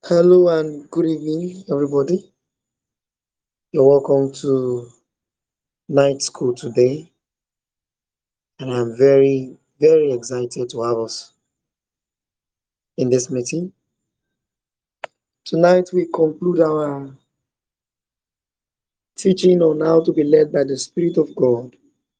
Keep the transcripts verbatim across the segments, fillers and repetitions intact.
Hello and good evening, everybody. You're welcome to night school today, and I'm very, very excited to have us in this meeting. Tonight, we conclude our teaching on how to be led by the Spirit of God.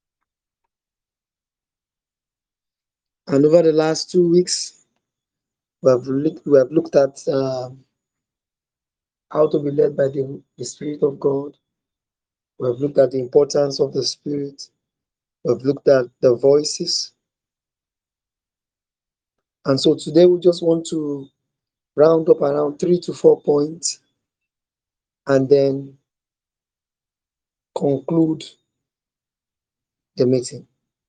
And over the last two weeks, we have looked, we have looked at um, how to be led by the, the Spirit of God. We have looked at the importance of the Spirit. We have looked at the voices. And so today, we just want to round up around three to four points and then conclude the meeting.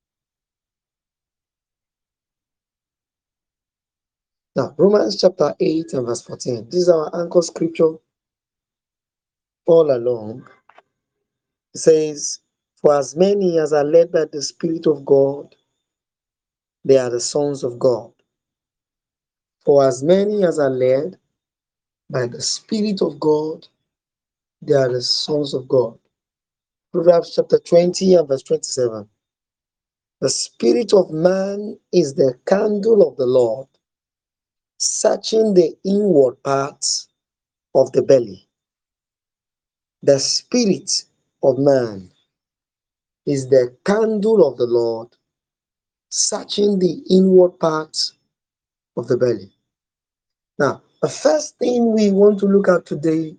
Now, Romans chapter eight and verse fourteen. This is our anchor scripture all along. It says, "For as many as are led by the Spirit of God, they are the sons of God. For as many as are led by the Spirit of God, they are the sons of God." Proverbs chapter twenty and verse twenty-seven. "The spirit of man is the candle of the Lord, searching the inward parts of the belly." The spirit of man is the candle of the Lord, searching the inward parts of the belly. Now, the first thing we want to look at today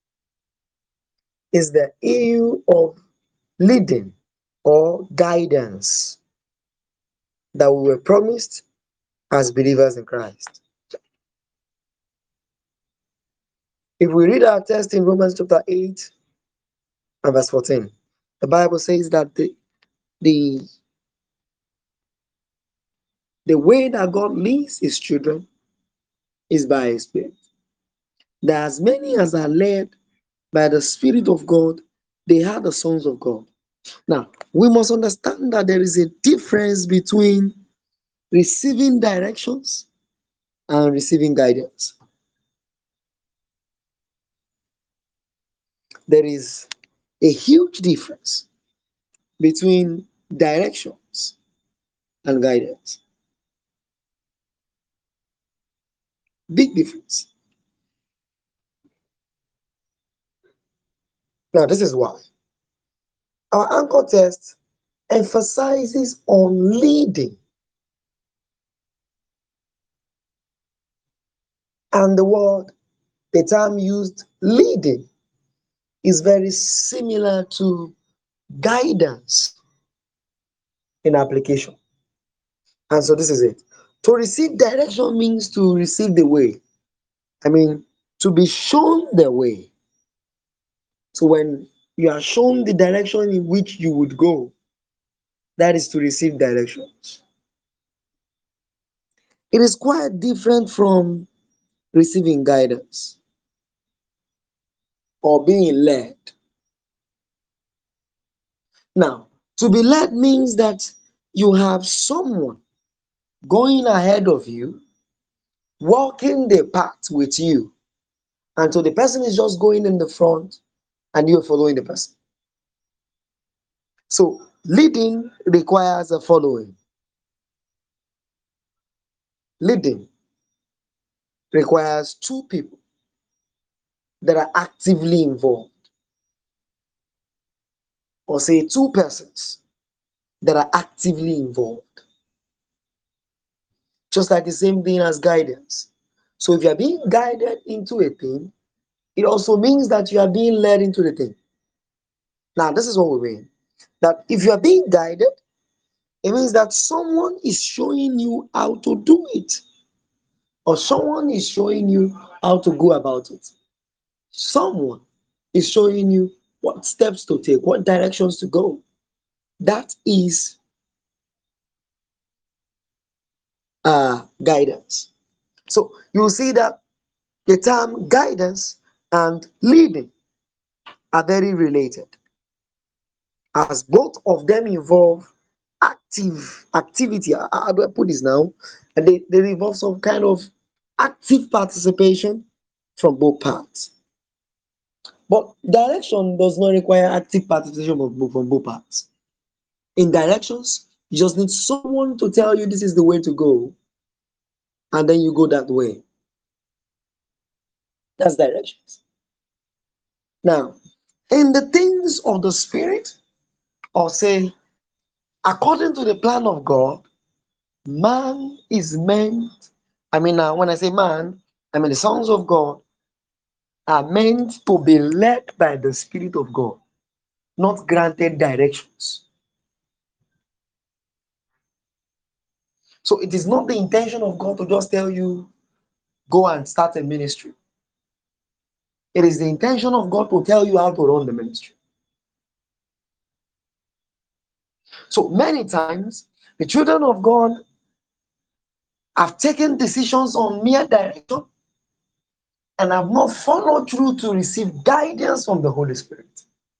is the issue of leading or guidance that we were promised as believers in Christ. If we read our text in Romans chapter eight and verse fourteen, the Bible says that the, the, the way that God leads his children is by his Spirit. That as many as are led by the Spirit of God, they are the sons of God. Now, we must understand that there is a difference between receiving directions and receiving guidance. There is a huge difference between directions and guidance. Big difference. Now, this is why our anchor text emphasizes on leading, and the word, the term used, leading, is very similar to guidance in application. And so this is it. To receive direction means to receive the way. I mean, to be shown the way. So when you are shown the direction in which you would go, that is to receive directions. It is quite different from receiving guidance or being led. Now, to be led means that you have someone going ahead of you, walking the path with you. And so the person is just going in the front and you're following the person. So leading requires a following. Leading requires two people that are actively involved, or say two persons that are actively involved. Just like the same thing as guidance. So if you are being guided into a thing, it also means that you are being led into the thing. Now, this is what we mean. That if you are being guided, it means that someone is showing you how to do it, or someone is showing you how to go about it. Someone is showing you what steps to take, what directions to go. That is uh, guidance. So you see that the term guidance and leading are very related, as both of them involve active activity. How do I put this now? And they, they involve some kind of active participation from both parts. But direction does not require active participation from both, from both parts. In directions, you just need someone to tell you this is the way to go, and then you go that way. That's directions. Now, in the things of the Spirit, or say, according to the plan of God, man is meant, I mean, now when I say man, I mean the sons of God are meant to be led by the Spirit of God, not granted directions. So it is not the intention of God to just tell you, go and start a ministry. It is the intention of God to tell you how to run the ministry. So many times, the children of God have taken decisions on mere direction and have not followed through to receive guidance from the Holy Spirit.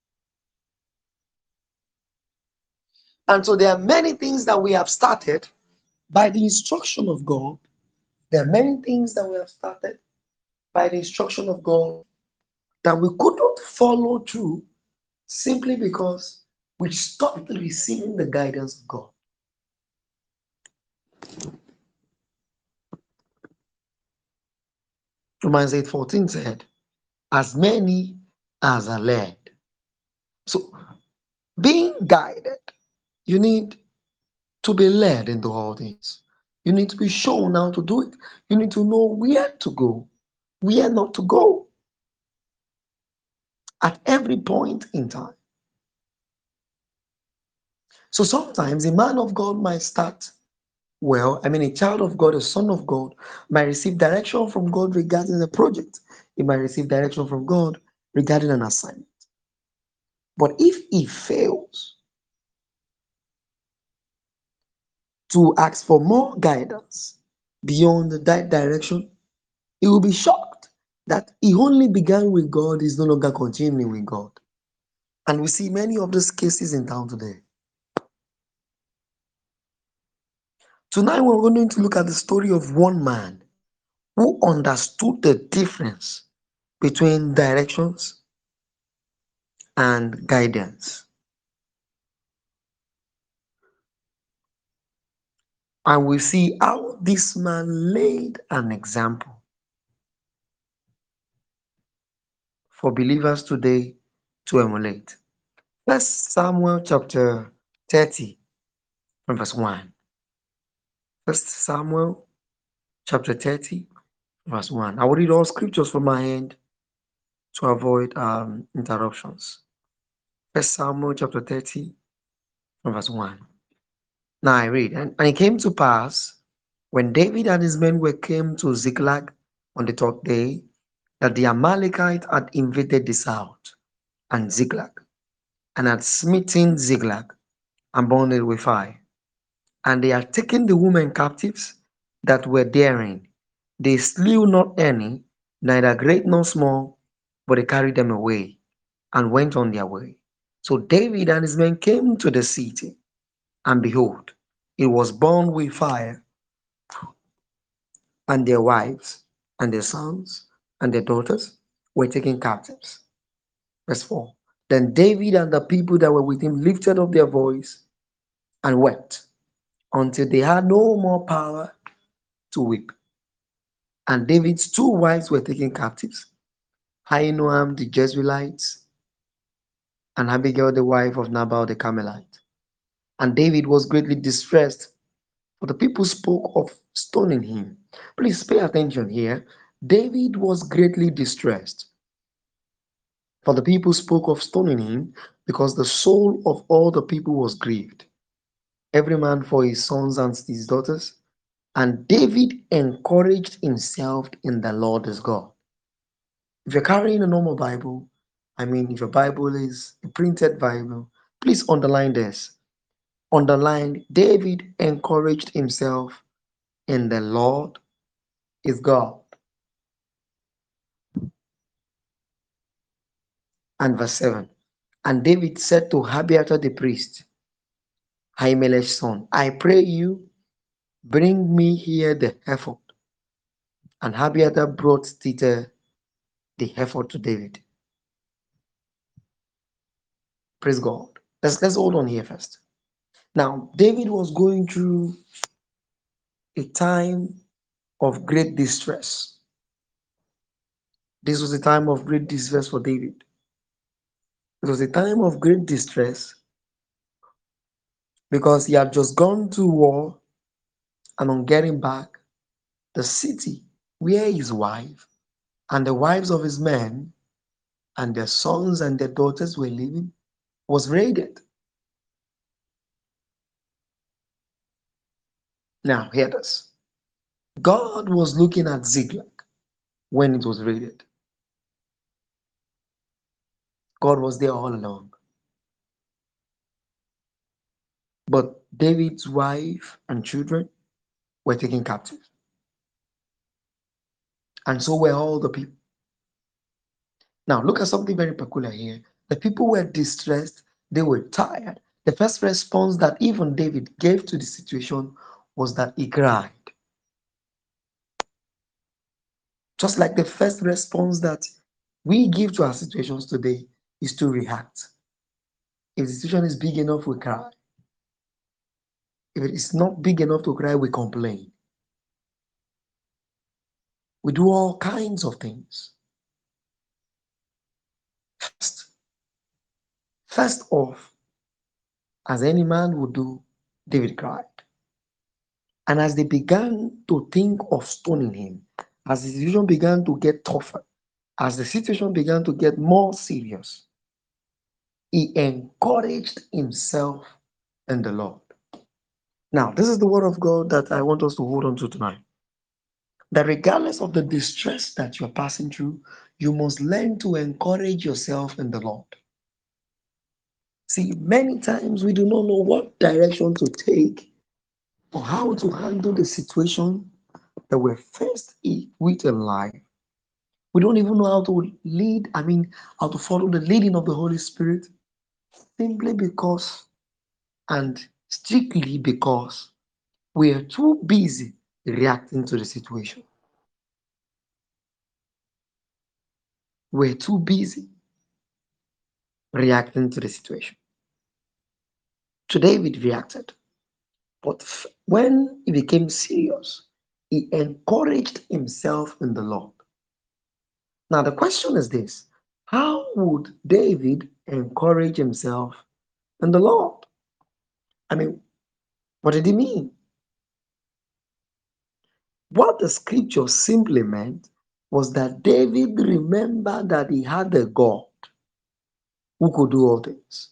And so there are many things that we have started by the instruction of God. There are many things that we have started by the instruction of God that we could not follow through simply because we stopped receiving the guidance of God. Romans eight fourteen said, as many as are led. So being guided, you need to be led into all things. You need to be shown how to do it. You need to know where to go, where not to go at every point in time. So sometimes a man of God might start well. I mean, a child of God, a son of God, might receive direction from God regarding a project. He might receive direction from God regarding an assignment. But if he fails to ask for more guidance beyond that direction, he will be shocked that he only began with God, is no longer continuing with God. And we see many of those cases in town today. Tonight, we're going to look at the story of one man who understood the difference between directions and guidance. And we see how this man laid an example for believers today to emulate. First Samuel chapter thirty from verse one. First Samuel chapter thirty verse one. I will read all scriptures from my hand to avoid um, interruptions. First Samuel chapter thirty from verse one. Now I read, and, and it came to pass when David and his men were came to Ziklag on the third day, that the Amalekite had invaded the south and Ziklag, and had smitten Ziklag and burned it with fire. And they had taken the women captives that were therein. They slew not any, neither great nor small, but they carried them away and went on their way. So David and his men came to the city, and behold, it was burned with fire, and their wives, and their sons, and their daughters were taken captives. Verse four. Then David and the people that were with him lifted up their voice and wept until they had no more power to weep. And David's two wives were taken captives, Ahinoam the Jezreelite, and Abigail the wife of Nabal the Carmelite. And David was greatly distressed, for the people spoke of stoning him. Please pay attention here. David was greatly distressed, for the people spoke of stoning him, because the soul of all the people was grieved, every man for his sons and his daughters. And David encouraged himself in the Lord his God. If you're carrying a normal Bible, I mean, if your Bible is a printed Bible, please underline this. Underline, David encouraged himself in the Lord his God. And verse seven. And David said to Abiathar the priest, Ahimelech's son, I pray you, bring me here the ephod. And Abiathar brought thither the effort to David. Praise God. Let's let's hold on here first. Now, David was going through a time of great distress. This was a time of great distress for David. It was a time of great distress because he had just gone to war, and on getting back, the city where his wife and the wives of his men and their sons and their daughters were living was raided. Now, hear this. God was looking at Ziklag when it was raided. God was there all along. But David's wife and children were taken captive. And so were all the people. Now, look at something very peculiar here. The people were distressed, they were tired. The first response that even David gave to the situation was that he cried. Just like the first response that we give to our situations today is to react. If the situation is big enough, we cry. If it is not big enough to cry, we complain. We do all kinds of things. First, first off, as any man would do, David cried. And as they began to think of stoning him, as the situation began to get tougher, as the situation began to get more serious, he encouraged himself in the Lord. Now, this is the word of God that I want us to hold on to tonight. That regardless of the distress that you're passing through, you must learn to encourage yourself in the Lord. See, many times we do not know what direction to take or how to handle the situation that we're faced with in life. We don't even know how to lead, I mean, how to follow the leading of the Holy Spirit simply because and strictly because we are too busy reacting to the situation. We're too busy reacting to the situation. So David reacted, but when he became serious, he encouraged himself in the Lord. Now, the question is this: how would David encourage himself in the Lord? I mean, what did he mean? What the scripture simply meant was that David remembered that he had a God who could do all things.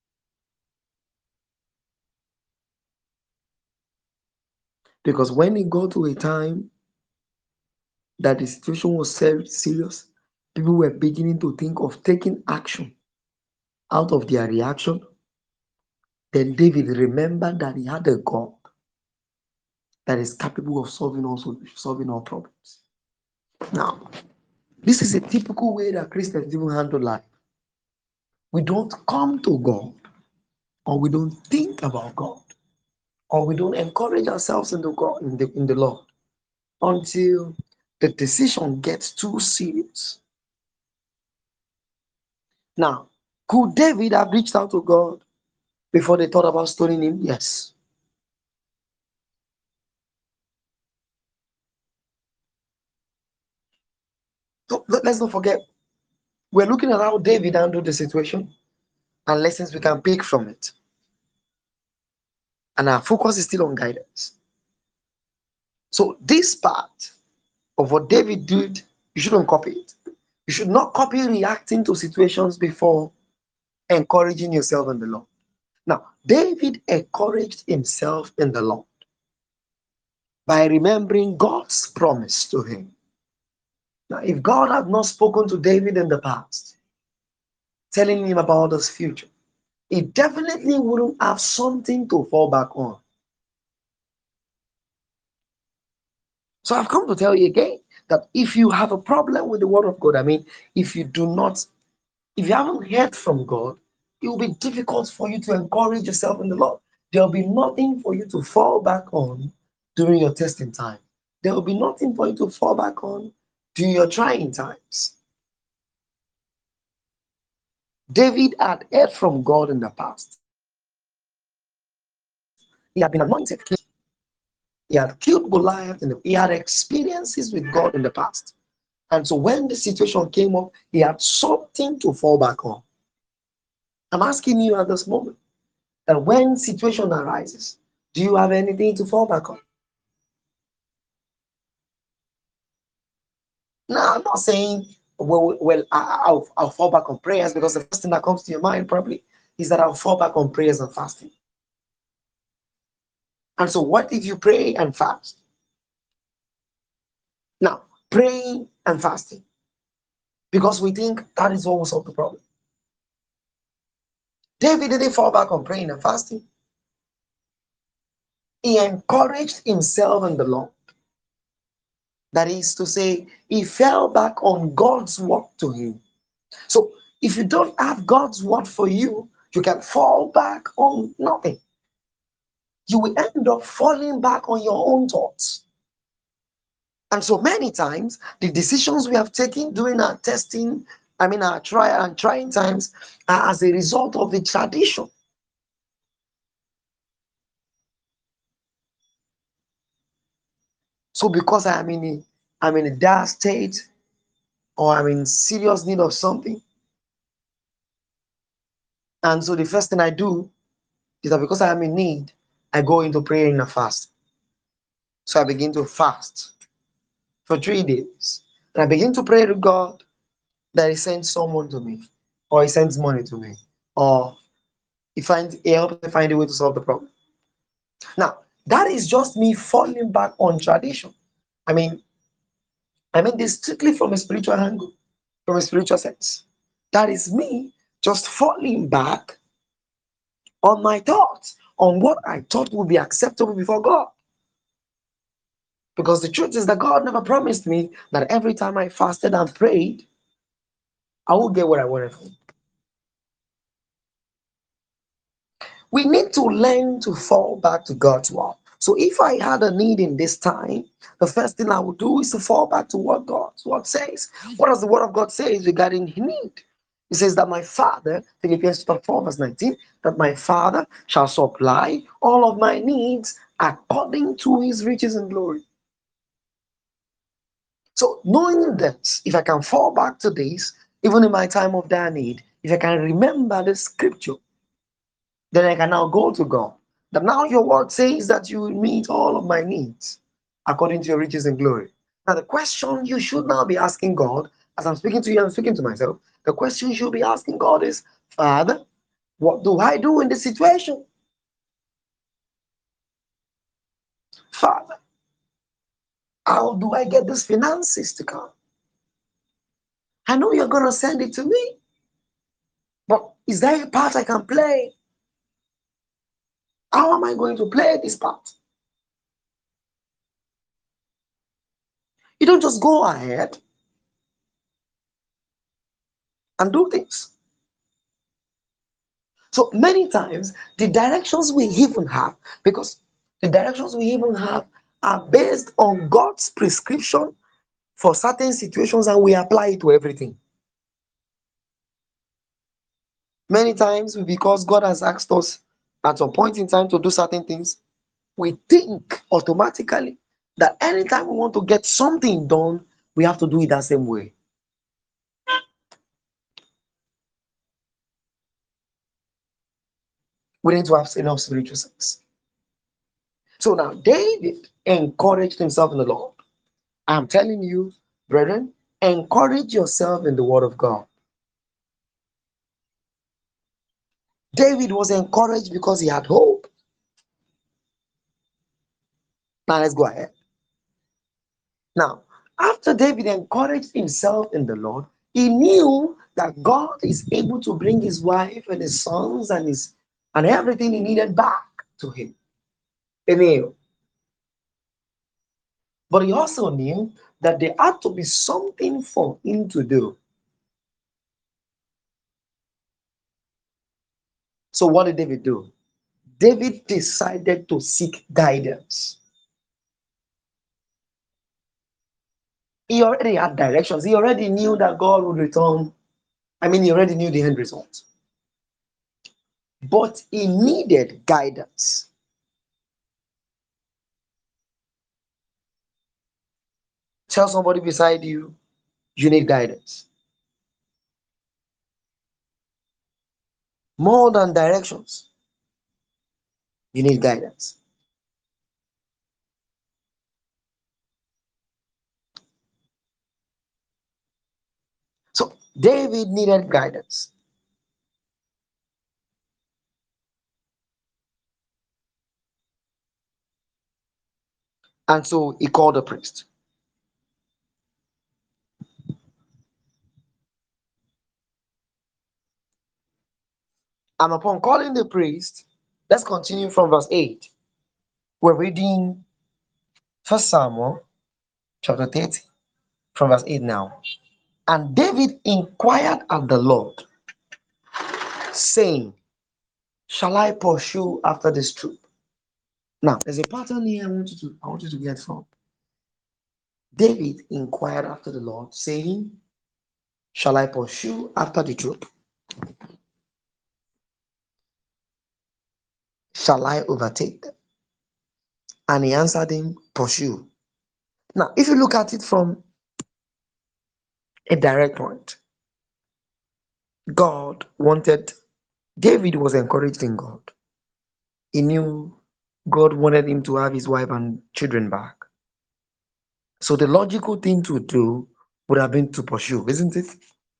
Because when he got to a time that the situation was serious, people were beginning to think of taking action out of their reaction. Then David remembered that he had a God that is capable of solving all solutions, solving all problems. Now, this is a typical way that Christians even handle life. We don't come to God, or we don't think about God, or we don't encourage ourselves in the God in the in the Lord until the decision gets too serious. Now, could David have reached out to God before they thought about stoning him? Yes. So let's not forget, we're looking at how David handled the situation and lessons we can pick from it. And our focus is still on guidance. So this part of what David did, you shouldn't copy it. You should not copy reacting to situations before encouraging yourself in the Lord. Now, David encouraged himself in the Lord by remembering God's promise to him. Now, if God had not spoken to David in the past, telling him about his future, he definitely wouldn't have something to fall back on. So I've come to tell you again that if you have a problem with the word of God, I mean, if you do not, if you haven't heard from God, it will be difficult for you to encourage yourself in the Lord. There will be nothing for you to fall back on during your testing time. There will be nothing for you to fall back on during your trying times. David had heard from God in the past. He had been anointed king. He had killed Goliath, and he had experiences with God in the past. And so when the situation came up, he had something to fall back on. I'm asking you at this moment that when situation arises, do you have anything to fall back on? Now, I'm not saying, well, well I, will I'll fall back on prayers, because the first thing that comes to your mind probably is that I'll fall back on prayers and fasting. And so, what if you pray and fast? Now, praying and fasting, because we think that is what will solve the problem. David didn't fall back on praying and fasting. He encouraged himself in the Lord. That is to say, he fell back on God's word to him. So, if you don't have God's word for you, you can fall back on nothing. You will end up falling back on your own thoughts. And so many times, the decisions we have taken during our testing, I mean, our trial and trying times, are as a result of the tradition. So because I am in a, I'm in a dire state, or I'm in serious need of something, and so the first thing I do is that because I am in need, I go into prayer and a fast. So I begin to fast for three days. And I begin to pray to God that He sends someone to me, or He sends money to me, or He finds He helps me find a way to solve the problem. Now, that is just me falling back on tradition. I mean, I mean this strictly from a spiritual angle, from a spiritual sense. That is me just falling back on my thoughts, on what I thought would be acceptable before God. Because the truth is that God never promised me that every time I fasted and prayed, I will get what I wanted from Him. We need to learn to fall back to God's word. So if I had a need in this time, the first thing I would do is to fall back to what God's word says. What does the word of God say regarding need? It says that my Father, Philippians four verse nineteen, that my Father shall supply all of my needs according to His riches and glory. So knowing that, if I can fall back to this, even in my time of dire need, if I can remember the scripture, then I can now go to God. That now your word says that you will meet all of my needs according to your riches and glory. Now the question you should now be asking God, as I'm speaking to you, I'm speaking to myself, the question you should be asking God is, Father, what do I do in this situation? Father, how do I get these finances to come? I know you're going to send it to me, but is there a part I can play? How am I going to play this part? You don't just go ahead and do things. So many times, the directions we even have, because the directions we even have are based on God's prescription for certain situations, and we apply it to everything. Many times, because God has asked us at some point in time to do certain things, we think automatically that anytime we want to get something done, we have to do it that same way. We need to have enough spiritual sense. So now David encouraged himself in the Lord. I'm telling you, brethren, encourage yourself in the word of God. David was encouraged because he had hope. Now let's go ahead. Now, after David encouraged himself in the Lord, he knew that God is able to bring his wife and his sons and his and everything he needed back to him. He knew. But he also knew that there had to be something for him to do. So what did David do? David decided to seek guidance. He already had directions. He already knew that God would return I mean, he already knew the end result, but he needed guidance. Tell somebody beside you, you need guidance. More than directions, you need guidance. So David needed guidance. And so he called the priest. And upon calling the priest, let's continue from verse eight. We're reading First Samuel chapter thirty, from verse eight now. And David inquired of the Lord, saying, shall I pursue after this troop? Now, there's a pattern here I want you to, I want you to get from. David inquired after the Lord, saying, shall I pursue after the troop? Shall I overtake them? And he answered him, pursue. Now, if you look at it from a direct point, God wanted, David was encouraged in God. He knew God wanted him to have his wife and children back. So the logical thing to do would have been to pursue, isn't it?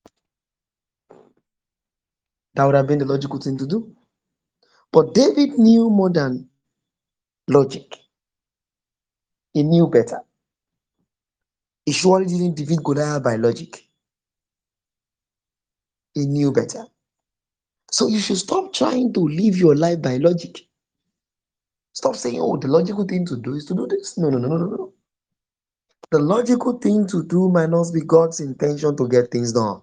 That would have been the logical thing to do. But David knew more than logic. He knew better. He surely didn't defeat Goliath by logic. He knew better. So you should stop trying to live your life by logic. Stop saying, oh, the logical thing to do is to do this. No, no, no, no, no, no. The logical thing to do might not be God's intention to get things done.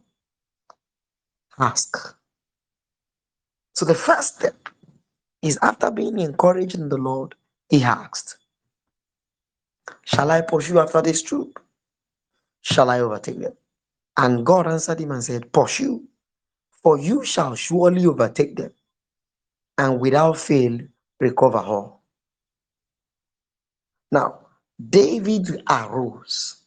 Ask. So the first step is, after being encouraged in the Lord, he asked, shall I pursue after this troop? Shall I overtake them? And God answered him and said, pursue, for you shall surely overtake them, and without fail recover all. Now, David arose.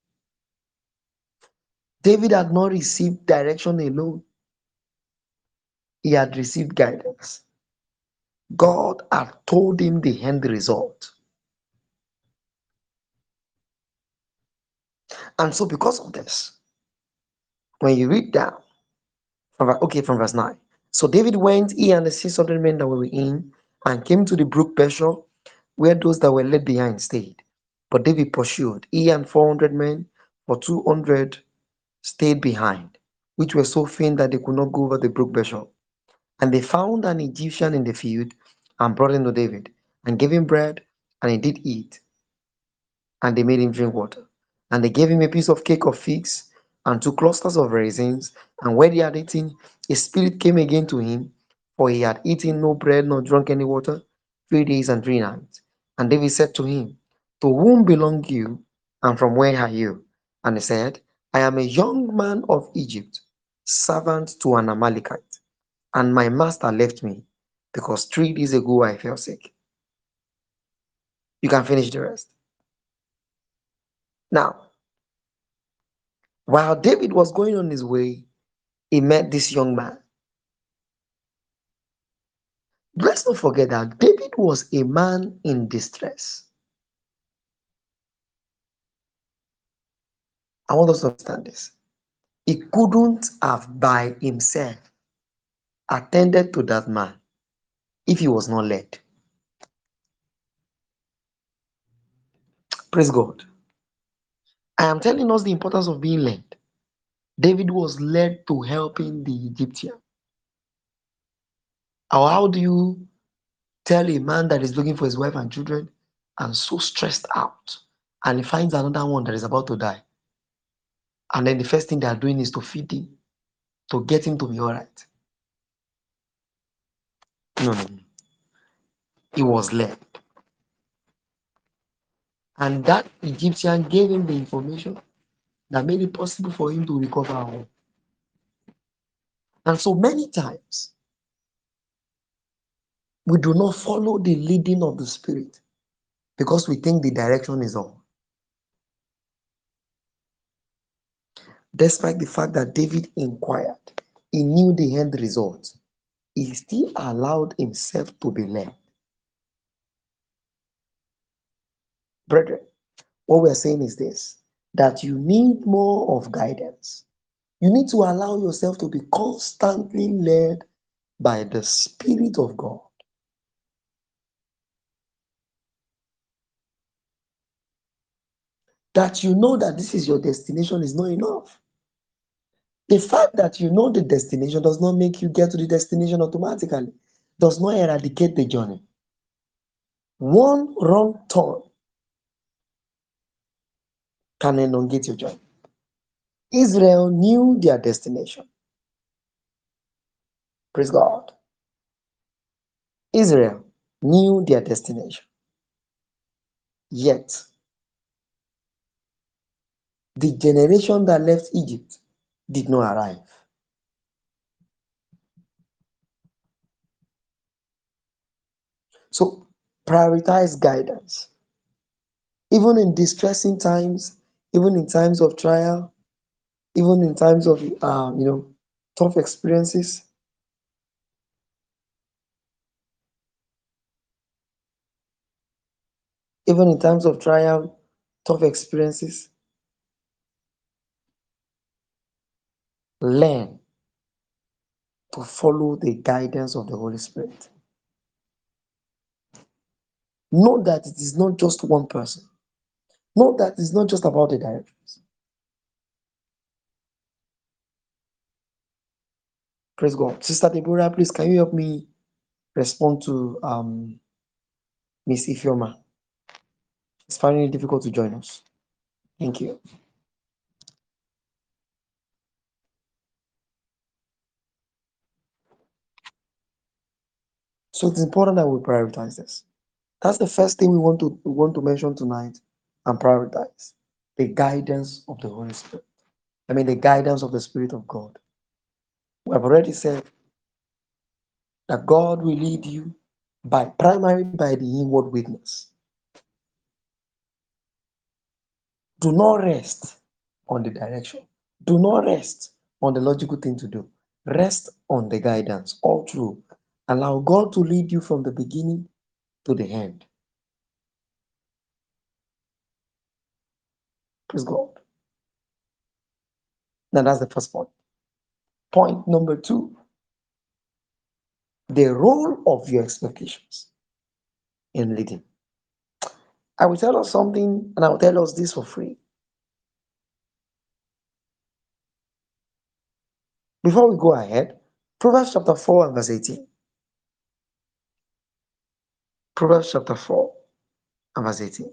David had not received direction alone, he had received guidance. God had told him the end result. And so, because of this, when you read down, from, okay, from verse nine. So David went, he and the six hundred men that were with him, and came to the brook Besor, where those that were left behind stayed. But David pursued, he and four hundred men, for two hundred stayed behind, which were so faint that they could not go over the brook Besor. And they found an Egyptian in the field, and brought him to David, and gave him bread, and he did eat, and they made him drink water. And they gave him a piece of cake of figs, and two clusters of raisins. And when he had eaten, his spirit came again to him, for he had eaten no bread nor drunk any water three days and three nights. And David said to him, to whom belong you, and from where are you? And he said, I am a young man of Egypt, servant to an Amalekite, and my master left me, because three days ago I fell sick. You can finish the rest. Now, while David was going on his way, he met this young man. Let's not forget that David was a man in distress. I want us to understand this. He couldn't have by himself attended to that man if he was not led. Praise God. I am telling us the importance of being led. David was led to helping the Egyptian. Or how do you tell a man that is looking for his wife and children and so stressed out, and he finds another one that is about to die, and then the first thing they are doing is to feed him, to get him to be all right? No, no, no. He was led. And that Egyptian gave him the information that made it possible for him to recover all. And so many times, we do not follow the leading of the Spirit because we think the direction is all. Despite the fact that David inquired, he knew the end result, he still allowed himself to be led. Brethren, what we're saying is this, that you need more of guidance. You need to allow yourself to be constantly led by the Spirit of God. That you know that this is your destination is not enough. The fact that you know the destination does not make you get to the destination automatically, does not eradicate the journey. One wrong turn can elongate your journey. Israel knew their destination. Praise God. Israel knew their destination. Yet, the generation that left Egypt did not arrive. So, prioritize guidance. Even in distressing times, even in times of trial, even in times of um, you know, tough experiences, even in times of trial, tough experiences, learn to follow the guidance of the Holy Spirit. Know that it is not just one person. Know that it's not just about the directions. Praise God. Sister Deborah, please, can you help me respond to um, Miss Ifeoma? It's finding it difficult to join us. Thank you. So it's important that we prioritize this. That's the first thing we want to we want to mention tonight and prioritize the guidance of the Holy Spirit. I mean, the guidance of the Spirit of God. We have already said that God will lead you by primarily by the inward witness. Do not rest on the direction. Do not rest on the logical thing to do. Rest on the guidance all through. Allow God to lead you from the beginning to the end. Praise God. Now that's the first point. Point number two, the role of your expectations in leading. I will tell us something and I will tell us this for free. Before we go ahead, Proverbs chapter four and verse eighteen. Proverbs chapter four and verse eighteen.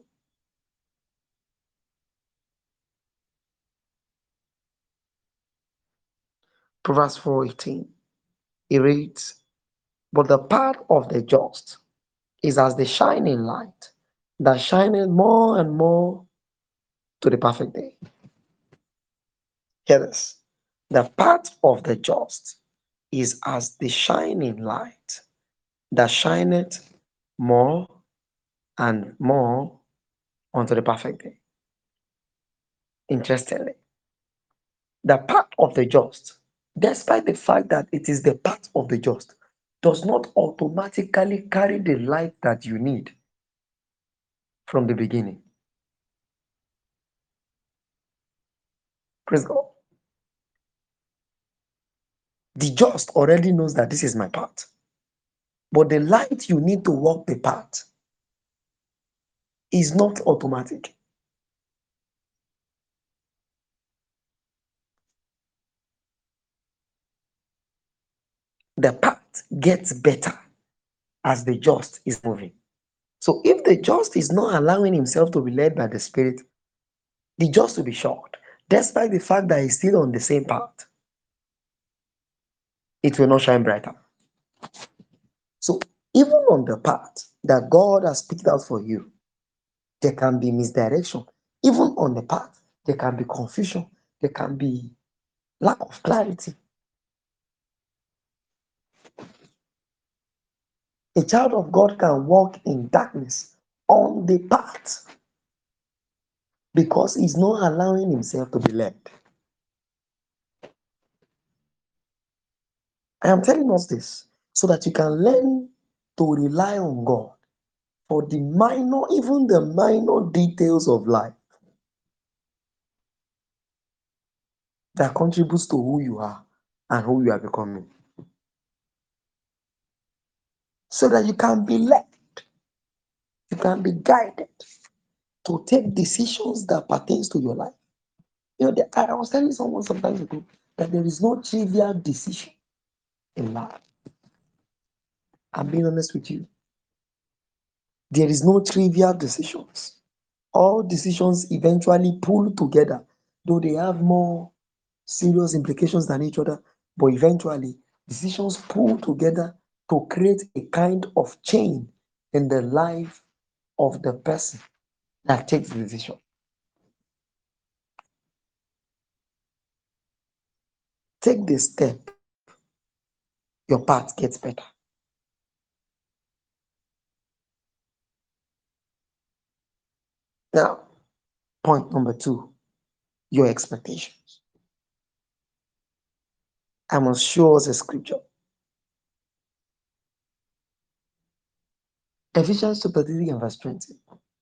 Proverbs four eighteen. It reads, but the path of the just is as the shining light that shineth more and more to the perfect day. Hear this. The path of the just is as the shining light that shineth more and more unto the perfect day. Interestingly, the path of the just, despite the fact that it is the path of the just, does not automatically carry the light that you need from the beginning. Praise God. The just already knows that this is my path. But the light you need to walk the path is not automatic. The path gets better as the just is moving. So if the just is not allowing himself to be led by the Spirit, the just will be shocked, despite the fact that he's still on the same path. It will not shine brighter. So even on the path that God has picked out for you, there can be misdirection. Even on the path, there can be confusion. There can be lack of clarity. A child of God can walk in darkness on the path because he's not allowing himself to be led. I am telling us this so that you can learn to rely on God for the minor, even the minor details of life that contributes to who you are and who you are becoming. So that you can be led, you can be guided to take decisions that pertains to your life. You know, the, I was telling someone sometimes ago that there is no trivial decision in life. I'm being honest with you. There is no trivial decisions. All decisions eventually pull together, though they have more serious implications than each other, but eventually decisions pull together to create a kind of chain in the life of the person that takes the decision. Take this step, your path gets better. Now, point number two, your expectations. I must show us a scripture. Ephesians chapter three and verse twenty.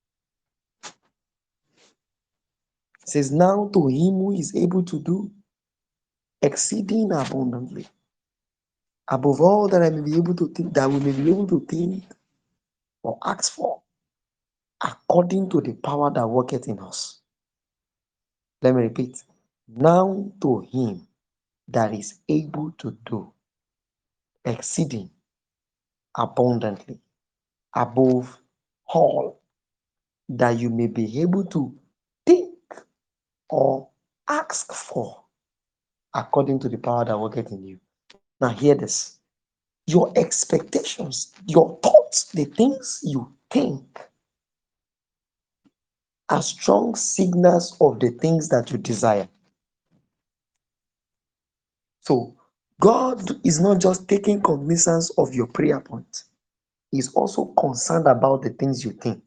It says, now to him who is able to do exceeding abundantly, above all that I may be able to think, that we may be able to think or ask for, according to the power that worketh in us. Let me repeat. Now to him that is able to do exceeding abundantly, above all that you may be able to think or ask for, according to the power that worketh in you. Now, hear this. Your expectations, your thoughts, the things you think are strong signals of the things that you desire. So, God is not just taking cognizance of your prayer point, He's also concerned about the things you think.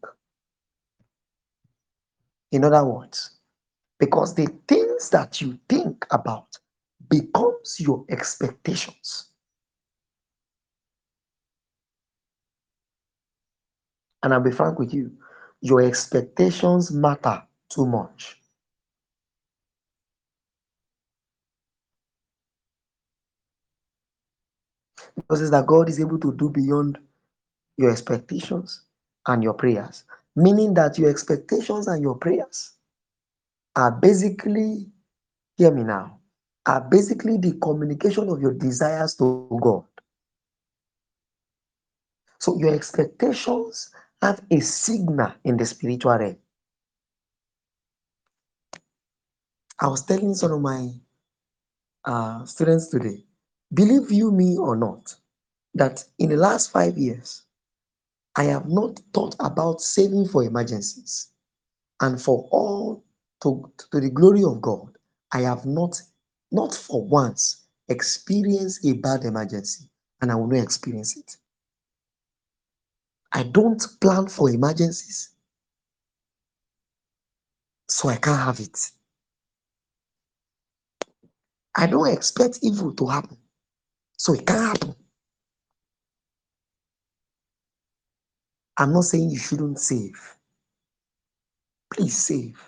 In other words, because the things that you think about becomes your expectations. And I'll be frank with you, your expectations matter too much. Because it's that God is able to do beyond your expectations and your prayers. Meaning that your expectations and your prayers are basically, hear me now, are basically the communication of your desires to God. So your expectations have a signal in the spiritual realm. I was telling some of my uh, students today, believe you me or not, that in the last five years, I have not thought about saving for emergencies. And for all, to, to the glory of God, I have not, not for once, experienced a bad emergency, and I will not experience it. I don't plan for emergencies, so I can't have it. I don't expect evil to happen, so it can't happen. I'm not saying you shouldn't save. Please save.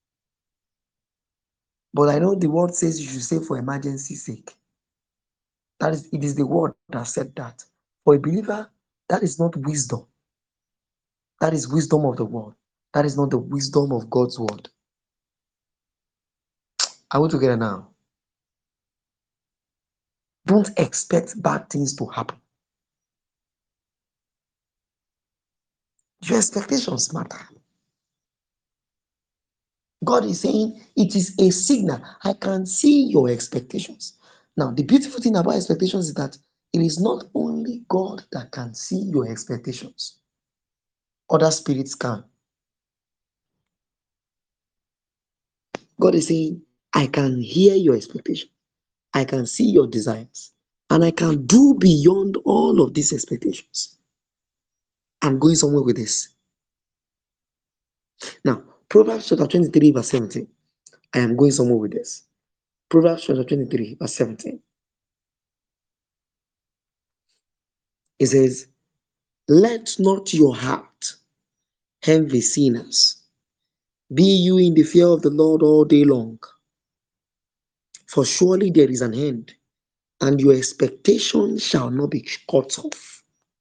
But I know the word says you should save for emergency's sake. That is, it is the word that said that. For a believer, that is not wisdom. That is wisdom of the world. That is not the wisdom of God's word. Are we together now? Don't expect bad things to happen. Your expectations matter. God is saying it is a signal. I can see your expectations. Now, the beautiful thing about expectations is that it is not only God that can see your expectations, other spirits can. God is saying, I can hear your expectations, I can see your desires, and I can do beyond all of these expectations. I'm going somewhere with this. Now, Proverbs chapter twenty-three, verse seventeen. I am going somewhere with this. Proverbs chapter twenty-three, verse seventeen. It says, let not your heart envy sinners. Be you in the fear of the Lord all day long. For surely there is an end, and your expectation shall not be cut off.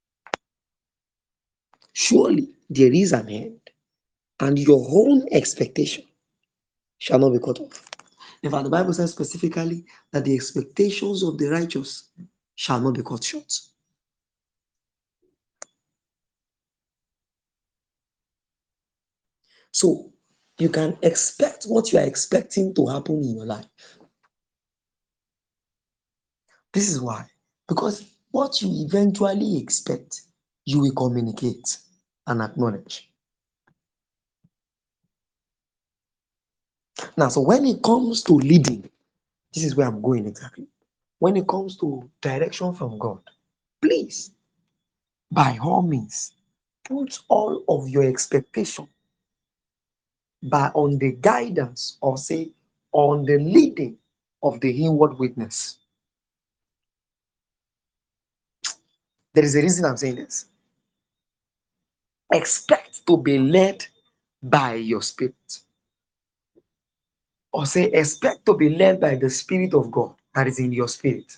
Surely there is an end, and your own expectation shall not be cut off. In fact, the Bible says specifically that the expectations of the righteous shall not be cut short. So you can expect what you are expecting to happen in your life. This is why. Because what you eventually expect, you will communicate and acknowledge. Now, so when it comes to leading, this is where I'm going exactly. When it comes to direction from God, please, by all means, put all of your expectation by on the guidance, or say on the leading of the inward witness. There is a reason I'm saying this. Expect to be led by your spirit, or say expect to be led by the Spirit of God that is in your spirit.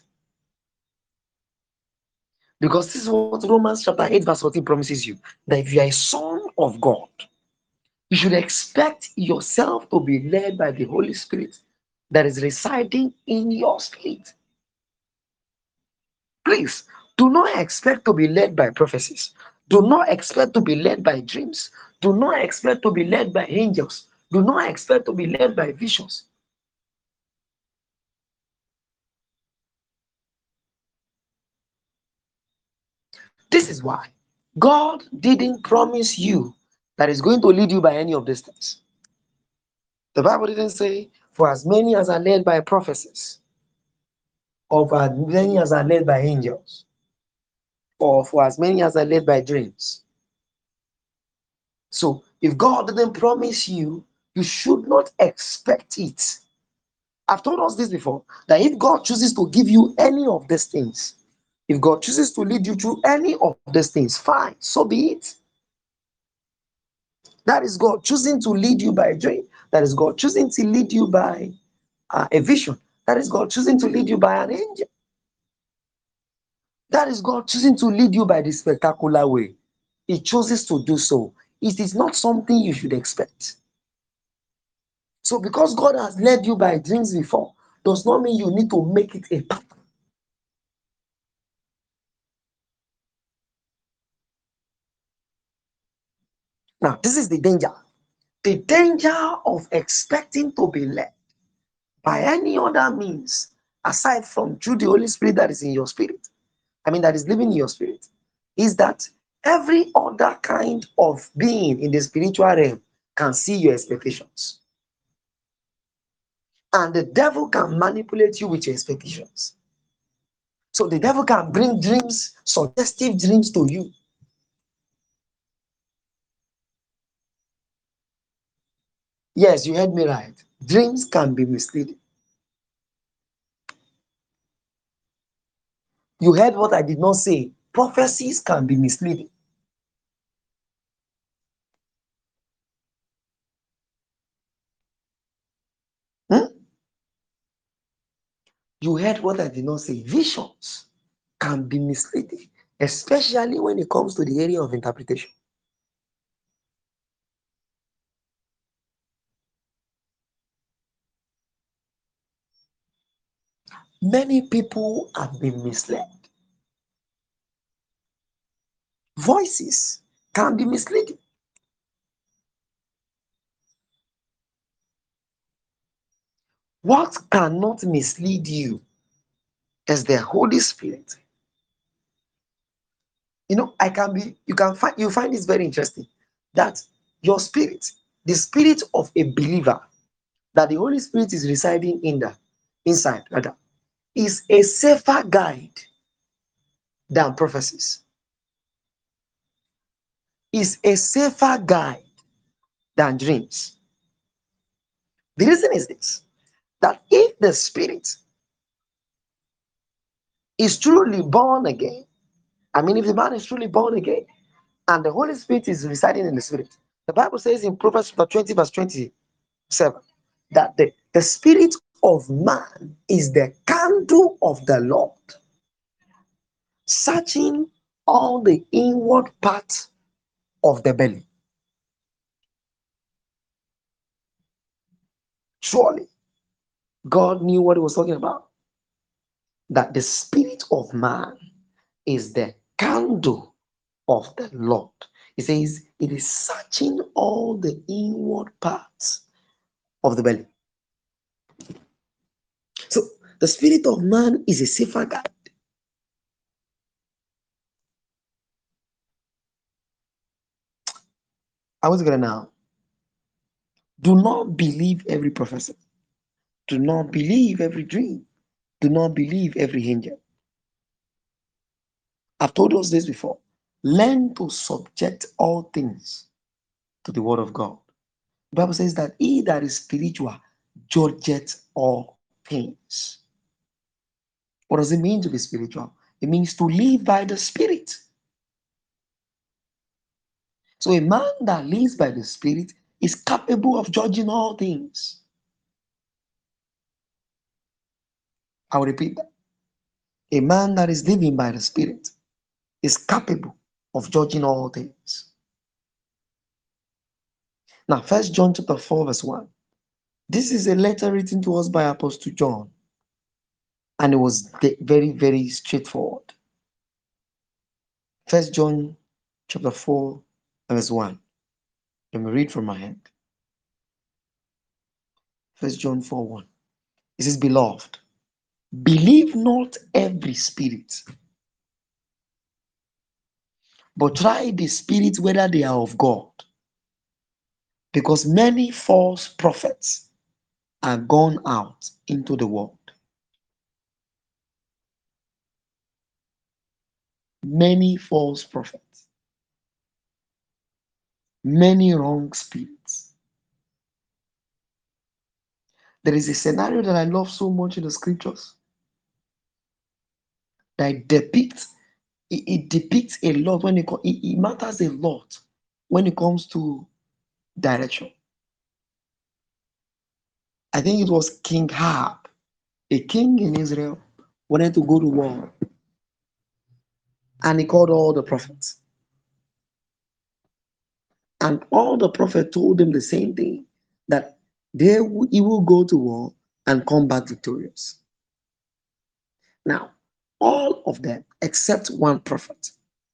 Because this is what Romans chapter eight verse fourteen promises you, that if you are a son of God, you should expect yourself to be led by the Holy Spirit that is residing in your spirit. Please, do not expect to be led by prophecies. Do not expect to be led by dreams. Do not expect to be led by angels. Do not expect to be led by visions. This is why God didn't promise you that He's going to lead you by any of these things. The Bible didn't say, for as many as are led by prophecies, or for as many as are led by angels, or for as many as are led by dreams. So if God didn't promise you, you should not expect it. I've told us this before, that if God chooses to give you any of these things, if God chooses to lead you through any of these things, fine, so be it. That is God choosing to lead you by a dream. That is God choosing to lead you by uh, a vision. That is God choosing to lead you by an angel. That is God choosing to lead you by the spectacular way. He chooses to do so. It is not something you should expect. So because God has led you by dreams before, does not mean you need to make it a pattern. Now, this is the danger. The danger of expecting to be led by any other means aside from through the Holy Spirit that is in your spirit, I mean, that is living in your spirit, is that every other kind of being in the spiritual realm can see your expectations. And the devil can manipulate you with your expectations. So the devil can bring dreams, suggestive dreams to you. Yes, you heard me right. Dreams can be misleading. You heard what I did not say. Prophecies can be misleading. Hmm? You heard what I did not say. Visions can be misleading, especially when it comes to the area of interpretation. Many people have been misled. Voices can be misleading. What cannot mislead you is the Holy Spirit. You know, I can be, you can find, you find this very interesting, that your spirit, the spirit of a believer, that the Holy Spirit is residing in the inside, rather, is a safer guide than prophecies. is a safer guide than dreams. The reason is this, that if the spirit is truly born again, I mean, if the man is truly born again and the Holy Spirit is residing in the spirit, the Bible says in Proverbs twenty, verse twenty-seven, that the, the spirit of man is the candle of the Lord, searching all the inward parts of the belly. Surely, God knew what he was talking about. That the spirit of man is the candle of the Lord. He says it is searching all the inward parts of the belly. So the spirit of man is a safer guide. I was gonna now. Do not believe every prophecy. Do not believe every dream. Do not believe every angel. I've told us this before. Learn to subject all things to the word of God. The Bible says that he that is spiritual judgeth all things. What does it mean to be spiritual? It means to live by the Spirit. So a man that lives by the Spirit is capable of judging all things. I will repeat that. A man that is living by the Spirit is capable of judging all things. Now, First John chapter four, verse one. This is a letter written to us by Apostle John, and it was very, very straightforward. First John chapter four, verse one. Let me read from my hand. First John four, one. It says, Beloved, believe not every spirit, but try the spirits whether they are of God, because many false prophets are gone out into the world. Many false prophets, many wrong spirits. There is a scenario that I love so much in the scriptures that depicts it, it depicts a lot when it, it, it matters a lot when it comes to direction. I think it was King Ahab, a king in Israel, wanted to go to war, and he called all the prophets. And all the prophets told him the same thing, that they he will go to war and come back victorious. Now, all of them except one prophet.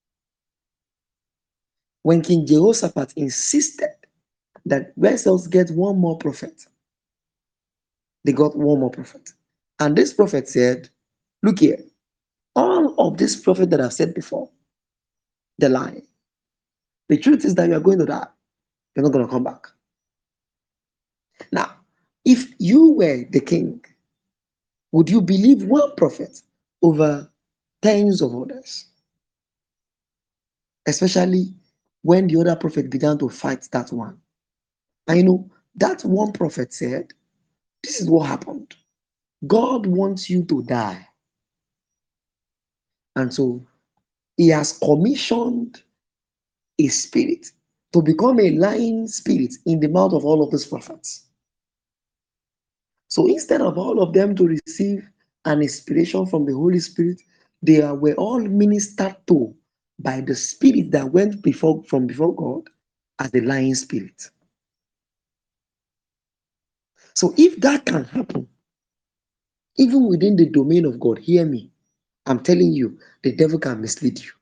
When King Jehoshaphat insisted that let's else get one more prophet, they got one more prophet. And this prophet said, look here, all of these prophets that I've said before, they're lying. The truth is that you are going to die. You're not going to come back. Now, if you were the king, would you believe one prophet over tens of others? Especially when the other prophet began to fight that one. And you know, that one prophet said, this is what happened. God wants you to die. And so he has commissioned a spirit to become a lying spirit in the mouth of all of these prophets. So instead of all of them to receive an inspiration from the Holy Spirit, they were all ministered to by the spirit that went before from before God as the lying spirit. So if that can happen, even within the domain of God, hear me, I'm telling you, the devil can mislead you.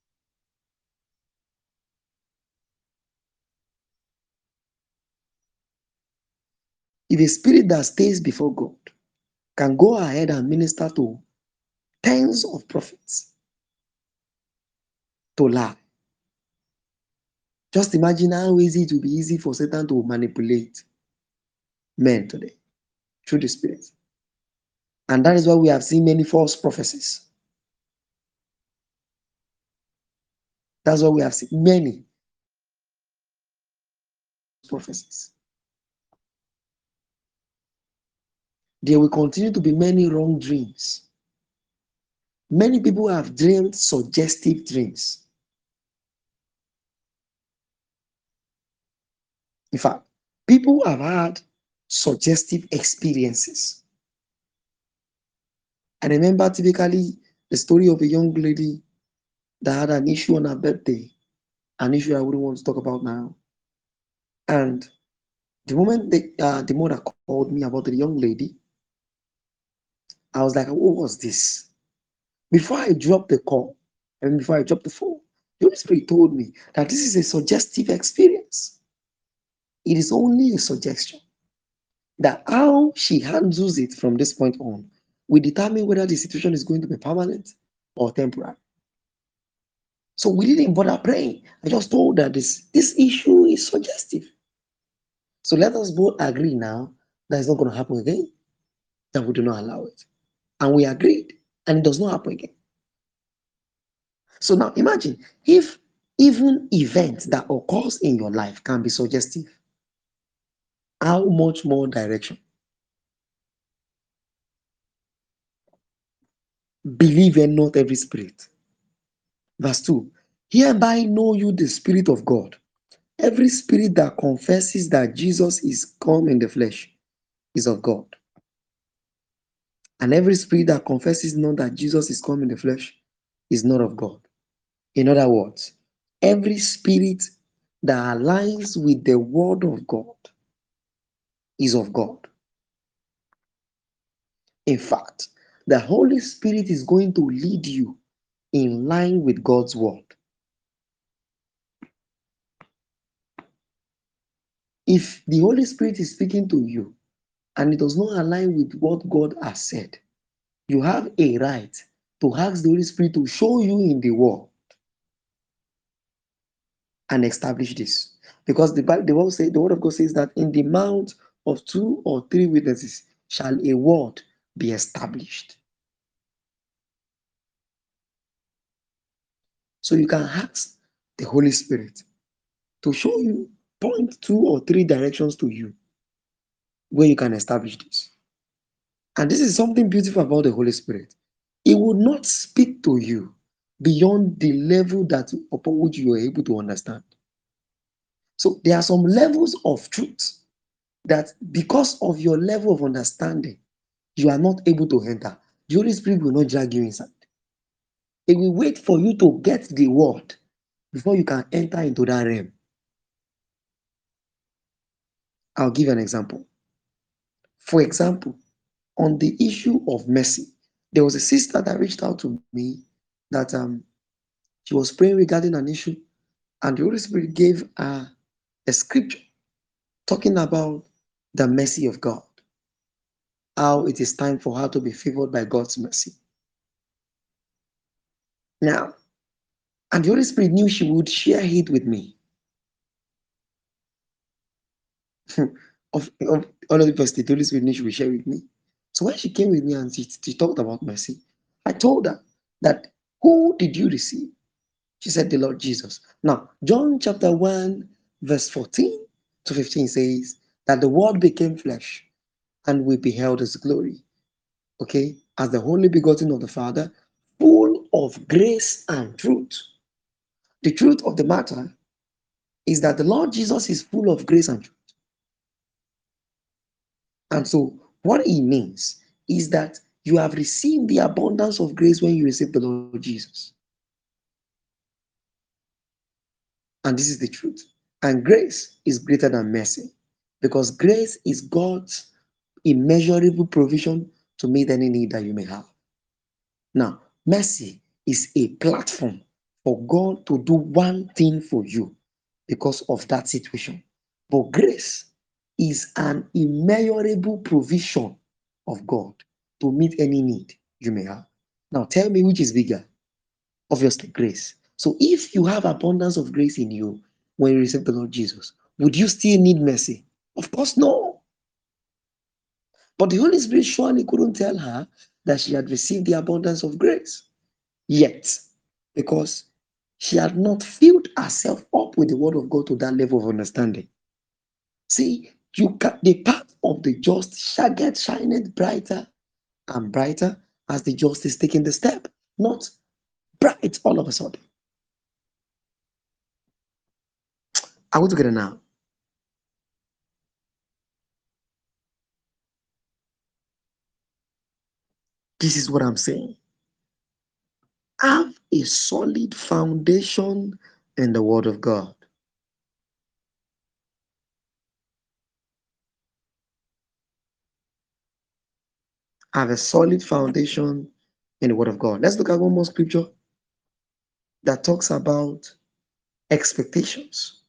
If a spirit that stays before God can go ahead and minister to tens of prophets to lie, just imagine how easy it will be easy for Satan to manipulate men today through the spirit. And that is why we have seen many false prophecies. That's why we have seen many. prophecies. There will continue to be many wrong dreams. Many people have dreamed suggestive dreams. In fact, people have had suggestive experiences. I remember typically the story of a young lady that had an issue on her birthday, an issue I wouldn't want to talk about now. And the moment the, uh, the mother called me about the young lady, I was like, what was this? Before I dropped the call, and before I dropped the phone, the Holy Spirit told me that this is a suggestive experience. It is only a suggestion. That how she handles it from this point on will determine whether the situation is going to be permanent or temporary. So we didn't bother praying. I just told her this, this issue is suggestive. So let us both agree now that it's not going to happen again, that we do not allow it. And we agreed, and it does not happen again. So now imagine if even events that occurs in your life can be suggestive, how much more direction? Believe in not every spirit. Verse two, hereby know you the Spirit of God. Every spirit that confesses that Jesus is come in the flesh is of God. And every spirit that confesses not that Jesus is come in the flesh is not of God. In other words, every spirit that aligns with the word of God is of God. In fact, the Holy Spirit is going to lead you in line with God's word. If the Holy Spirit is speaking to you and it does not align with what God has said, you have a right to ask the Holy Spirit to show you in the word and establish this. Because the Bible, the word say, the word of God says that in the mouth of two or three witnesses shall a word be established. So you can ask the Holy Spirit to show you, point two or three directions to you where you can establish this. And this is something beautiful about the Holy Spirit. He will not speak to you beyond the level that upon which you are able to understand. So there are some levels of truth that because of your level of understanding, you are not able to enter. The Holy Spirit will not drag you inside. It will wait for you to get the word before you can enter into that realm. I'll give you an example. For example, on the issue of mercy, there was a sister that reached out to me that um she was praying regarding an issue, and the Holy Spirit gave her a scripture talking about the mercy of God, how it is time for her to be favored by God's mercy. Now, and the Holy Spirit knew she would share it with me. of, of all of the first, the Holy Spirit knew she would share with me. So when she came with me and she, she talked about mercy, I told her that, who did you receive? She said, the Lord Jesus. Now, John chapter one, verse fourteen to fifteen says that the word became flesh and we beheld his glory. Okay, as the only begotten of the Father, full of grace and truth. The truth of the matter is that the Lord Jesus is full of grace and truth. And so, what it means is that you have received the abundance of grace when you receive the Lord Jesus. And this is the truth. And grace is greater than mercy, because grace is God's immeasurable provision to meet any need that you may have. Now, mercy is a platform for God to do one thing for you because of that situation. But grace is an immeasurable provision of God to meet any need you may have. Now, tell me which is bigger? Obviously, grace. So, if you have abundance of grace in you when you receive the Lord Jesus, would you still need mercy? Of course, no. But the Holy Spirit surely couldn't tell her that she had received the abundance of grace yet, because she had not filled herself up with the word of God to that level of understanding. See, you can, the path of the just shall get shineth brighter and brighter as the just is taking the step, not bright all of a sudden. Are we together now? This is what I'm saying. Have a solid foundation in the Word of God. Have a solid foundation in the Word of God. Let's look at one more scripture that talks about expectations,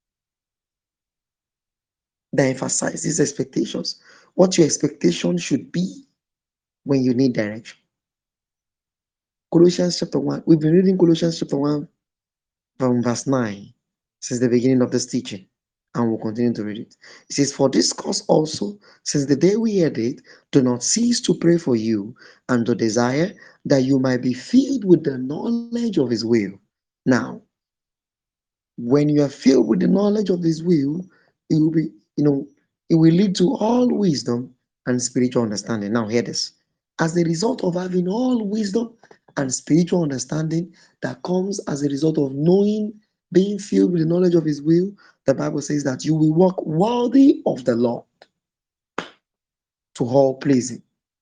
that emphasizes expectations. What your expectation should be when you need direction. Colossians chapter one. We've been reading Colossians chapter one from verse nine since the beginning of this teaching, and we'll continue to read it. It says, "For this cause also, since the day we heard it, do not cease to pray for you and to desire that you might be filled with the knowledge of his will." Now, when you are filled with the knowledge of his will, it will be, you know, it will lead to all wisdom and spiritual understanding. Now, hear this. As a result of having all wisdom and spiritual understanding that comes as a result of knowing, being filled with the knowledge of his will, the Bible says that you will walk worthy of the Lord to all pleasing.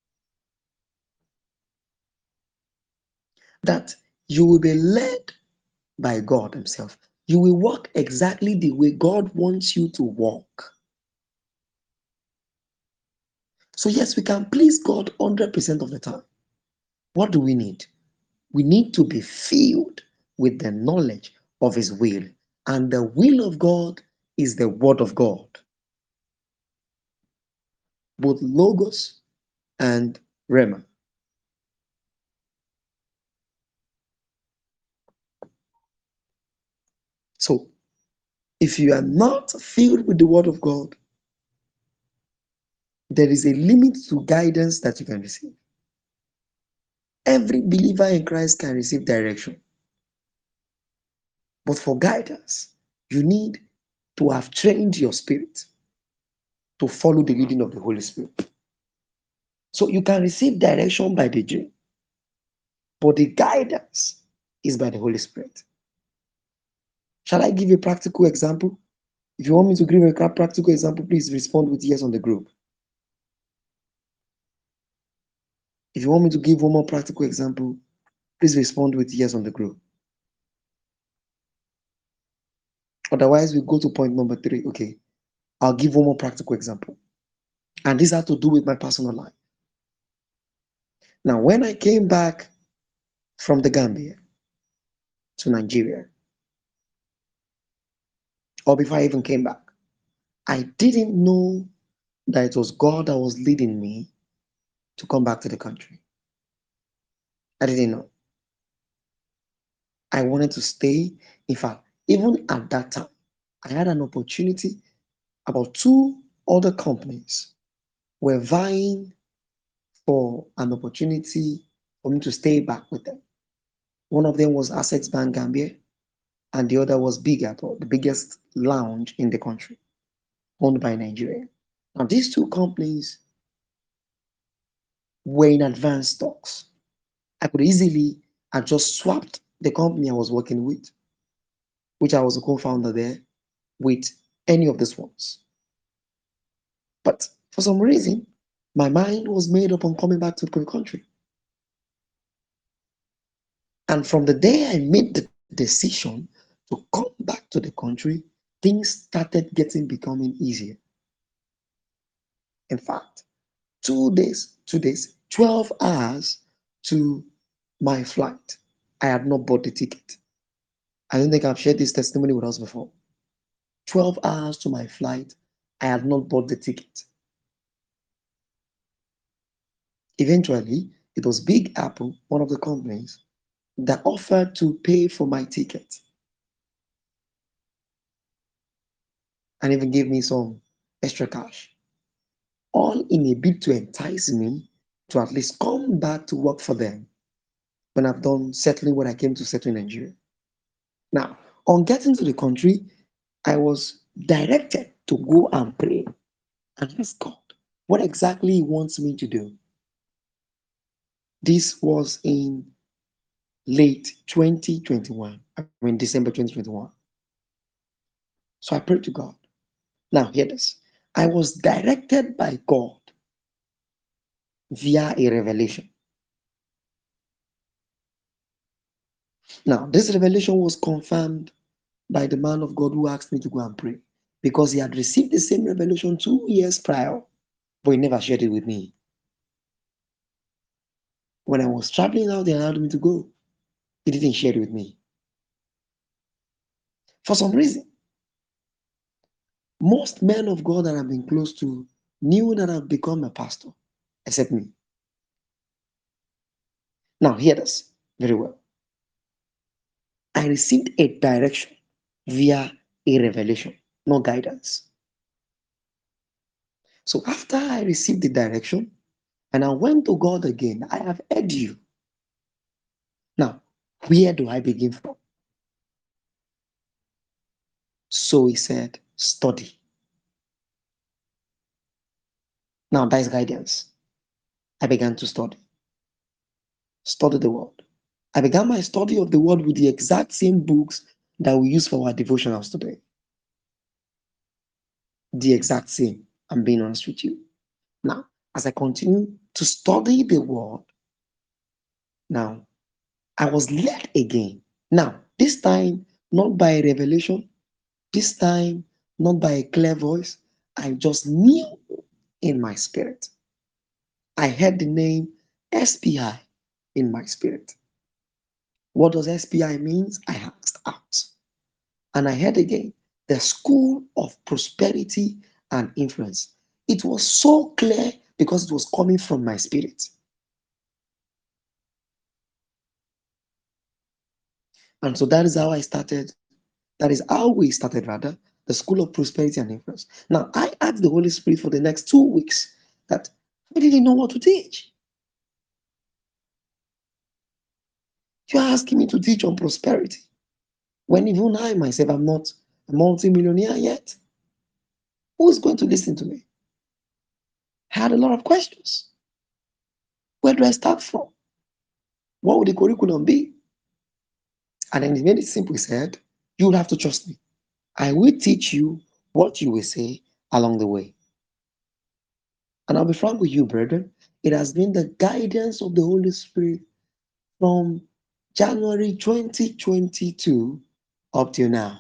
That you will be led by God himself. You will walk exactly the way God wants you to walk. So, yes, we can please God one hundred percent of the time. What do we need? We need to be filled with the knowledge of his will. And the will of God is the word of God, both logos and rhema. So, if you are not filled with the word of God, there is a limit to guidance that you can receive. Every believer in Christ can receive direction. But for guidance, you need to have trained your spirit to follow the leading of the Holy Spirit. So you can receive direction by the dream, but the guidance is by the Holy Spirit. Shall I give a practical example? If you want me to give a practical example, please respond with yes on the group. If you want me to give one more practical example, please respond with yes on the group. Otherwise, we go to point number three. Okay, I'll give one more practical example. And this has to do with my personal life. Now, when I came back from the Gambia to Nigeria, or before I even came back, I didn't know that it was God that was leading me to come back to the country. I didn't know. I wanted to stay. In fact, even at that time, I had an opportunity. About two other companies were vying for an opportunity for me to stay back with them. One of them was Access Bank Gambia, and the other was Big Apple, the biggest lounge in the country, owned by Nigeria. Now, these two companies were in advanced talks. I could easily have just swapped the company I was working with, which I was a co-founder there, with any of these ones. But for some reason, my mind was made up on coming back to the country. And from the day I made the decision to come back to the country, things started getting becoming easier. In fact, two days, two days, twelve hours to my flight, I had not bought the ticket. I don't think I've shared this testimony with us before. twelve hours to my flight, I had not bought the ticket. Eventually, it was Big Apple, one of the companies, that offered to pay for my ticket and even gave me some extra cash, all in a bid to entice me to at least come back to work for them when I've done settling what I came to settle in Nigeria. Now, on getting to the country, I was directed to go and pray and ask God what exactly He wants me to do. This was in late twenty twenty-one, I mean December twenty twenty-one. So I prayed to God. Now, hear this. I was directed by God via a revelation. Now, this revelation was confirmed by the man of God who asked me to go and pray because he had received the same revelation two years prior, but he never shared it with me. When I was traveling out, they allowed me to go. He didn't share it with me. For some reason, most men of God that I've been close to knew that I've become a pastor, except me. Now, hear this very well. I received a direction via a revelation, no guidance. So after I received the direction and I went to God again, I have heard you. Now, where do I begin from? So he said, study. Now, that is guidance. I began to study. Study the word. I began my study of the word with the exact same books that we use for our devotionals today. The exact same. I'm being honest with you. Now, as I continue to study the word, now I was led again. Now, this time, not by revelation, this time, not by a clear voice. I just knew in my spirit. I heard the name S P I in my spirit. What does S P I means? I asked out. And I heard again the School of Prosperity and Influence. It was so clear because it was coming from my spirit. And so that is how I started. That is how we started, rather, the School of Prosperity and Influence. Now, I asked the Holy Spirit for the next two weeks that I didn't know what to teach. You're asking me to teach on prosperity when even I myself am not a multimillionaire yet. Who is going to listen to me? I had a lot of questions. Where do I start from? What would the curriculum be? And then he made it simple. He said, you will have to trust me. I will teach you what you will say along the way. And I'll be frank with you, brethren. It has been the guidance of the Holy Spirit from January twenty twenty-two up till now.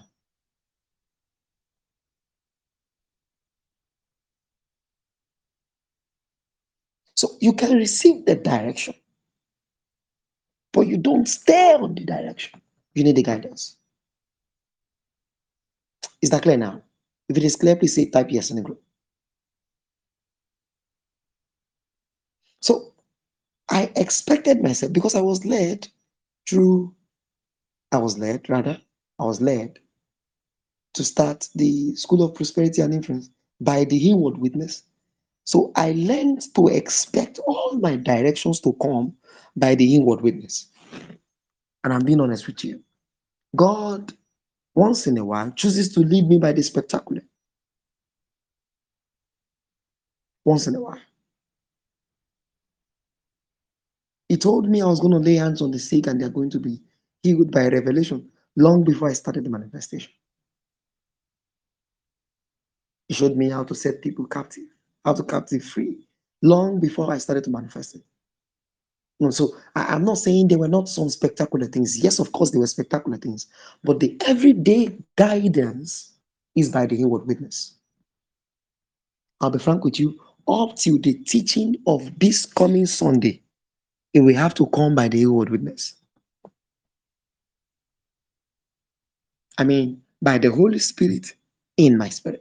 So you can receive the direction, but you don't stay on the direction. You need the guidance. Is that clear now? If it is clear, please say type yes in the group. So I expected myself because I was led through, I was led rather, I was led to start the School of Prosperity and Influence by the inward witness. So I learned to expect all my directions to come by the inward witness. And I'm being honest with you. God, once in a while, chooses to lead me by the spectacular. Once in a while. He told me I was going to lay hands on the sick and they're going to be healed by revelation long before I started the manifestation. He showed me how to set people captive, how to captive free, long before I started to manifest it. No, so I, am not saying there were not some spectacular things. Yes, of course, there were spectacular things. But the everyday guidance is by the inward witness. I'll be frank with you, up till the teaching of this coming Sunday, it will have to come by the inward witness. I mean, by the Holy Spirit in my spirit.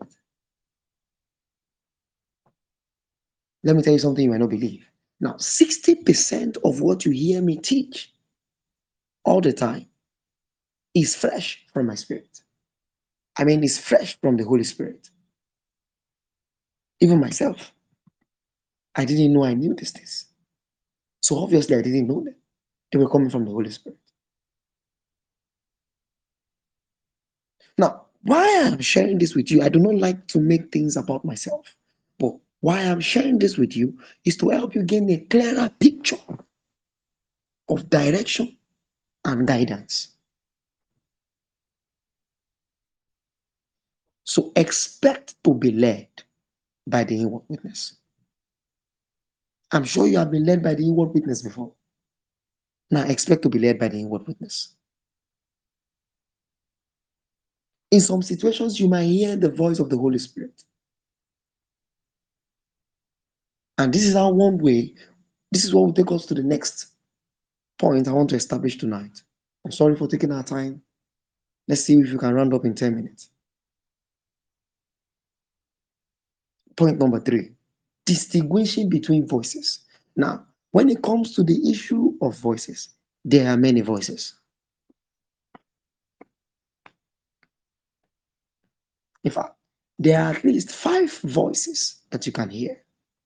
Let me tell you something you might not believe. Now, sixty percent of what you hear me teach all the time is fresh from my spirit. I mean, it's fresh from the Holy Spirit. Even myself, I didn't know I knew these things. So obviously, I didn't know them. They were coming from the Holy Spirit. Now, Why I'm sharing this with you, I do not like to make things about myself. But why I'm sharing this with you is to help you gain a clearer picture of direction and guidance. So expect to be led by the inward witness. I'm sure you have been led by the inward witness before. Now expect to be led by the inward witness. In some situations, you might hear the voice of the Holy Spirit. And this is how one way, this is what will take us to the next point I want to establish tonight. I'm sorry for taking our time. Let's see if you can round up in ten minutes. Point number three, distinguishing between voices. Now, when it comes to the issue of voices, there are many voices. In fact, there are at least five voices that you can hear.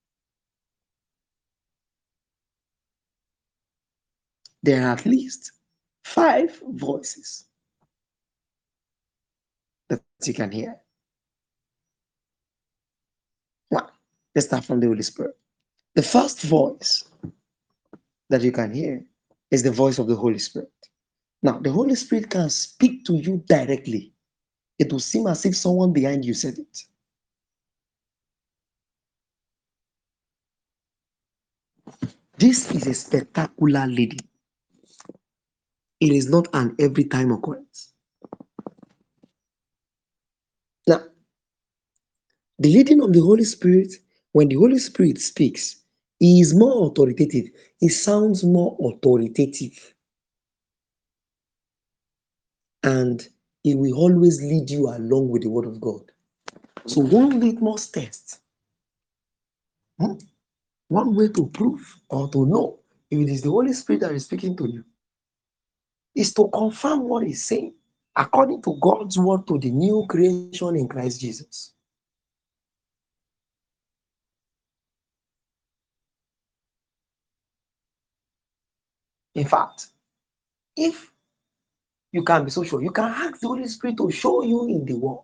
There are at least five voices that you can hear. One, let's start from the Holy Spirit. The first voice that you can hear is the voice of the Holy Spirit. Now, the Holy Spirit can speak to you directly. It will seem as if someone behind you said it. This is a spectacular leading. It is not an every time occurrence. Now, the leading of the Holy Spirit, when the Holy Spirit speaks, he is more authoritative. He sounds more authoritative. And he will always lead you along with the word of God. So one litmus test, hmm, one way to prove or to know if it is the Holy Spirit that is speaking to you, is to confirm what he's saying according to God's word to the new creation in Christ Jesus. In fact, if you can be so sure, you can ask the Holy Spirit to show you in the word.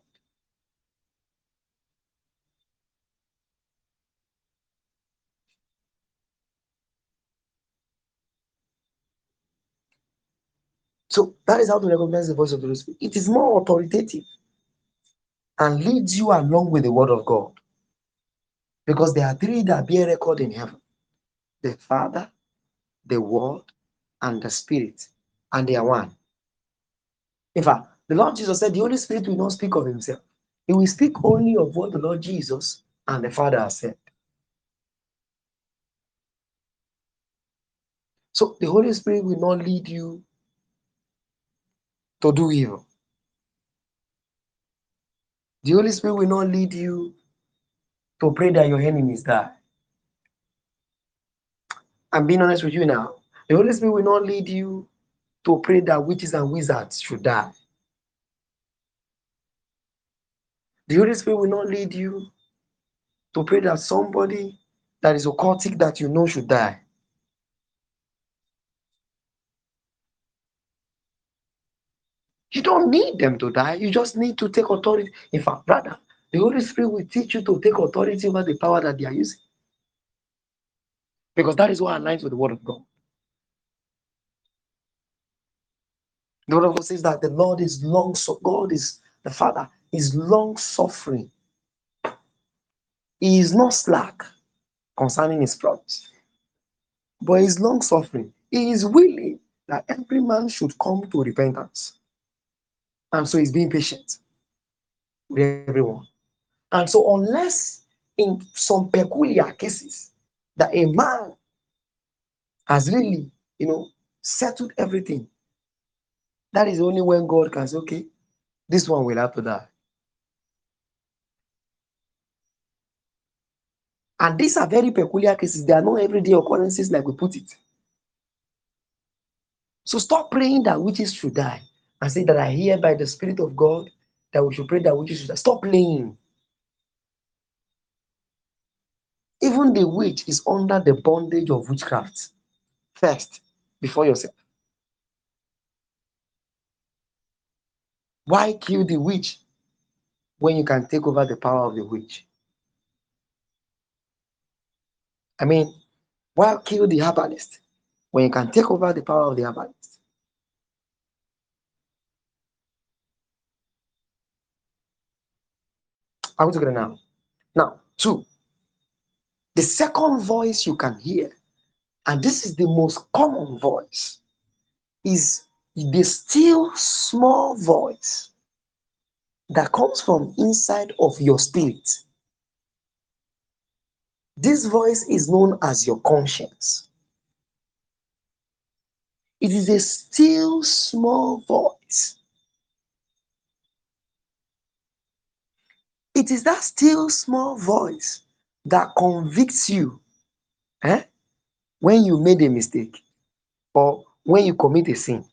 So that is how to recognize the voice of the Holy Spirit. It is more authoritative and leads you along with the word of God. Because there are three that bear record in heaven: the Father, the Word, and the Spirit. And they are one. In fact, the Lord Jesus said the Holy Spirit will not speak of himself. He will speak only of what the Lord Jesus and the Father have said. So the Holy Spirit will not lead you to do evil. The Holy Spirit will not lead you to pray that your enemies die. I'm being honest with you now. The Holy Spirit will not lead you to pray that witches and wizards should die. The Holy Spirit will not lead you to pray that somebody that is occultic that you know should die. You don't need them to die. You just need to take authority. In fact, rather, the Holy Spirit will teach you to take authority over the power that they are using. Because that is what aligns with the word of God. The word of God says that the Lord is long, so God is the Father, is long suffering. He is not slack concerning his promise, but he is long suffering. He is willing that every man should come to repentance. And so he's being patient with everyone. And so, unless in some peculiar cases that a man has really, you know, settled everything, that is only when God can say, okay, this one will have to die. And these are very peculiar cases. They are not everyday occurrences like we put it. So stop praying that witches should die and say that I hear by the Spirit of God that we should pray that witches should die. Stop playing. Even the witch is under the bondage of witchcraft first, before yourself. Why kill the witch when you can take over the power of the witch? I mean, why kill the herbalist when you can take over the power of the herbalist? Are we together now? Now, two, the second voice you can hear, and this is the most common voice, is the still small voice that comes from inside of your spirit. This voice is known as your conscience. It is a still small voice. It is that still small voice that convicts you eh, when you made a mistake or when you commit a sin.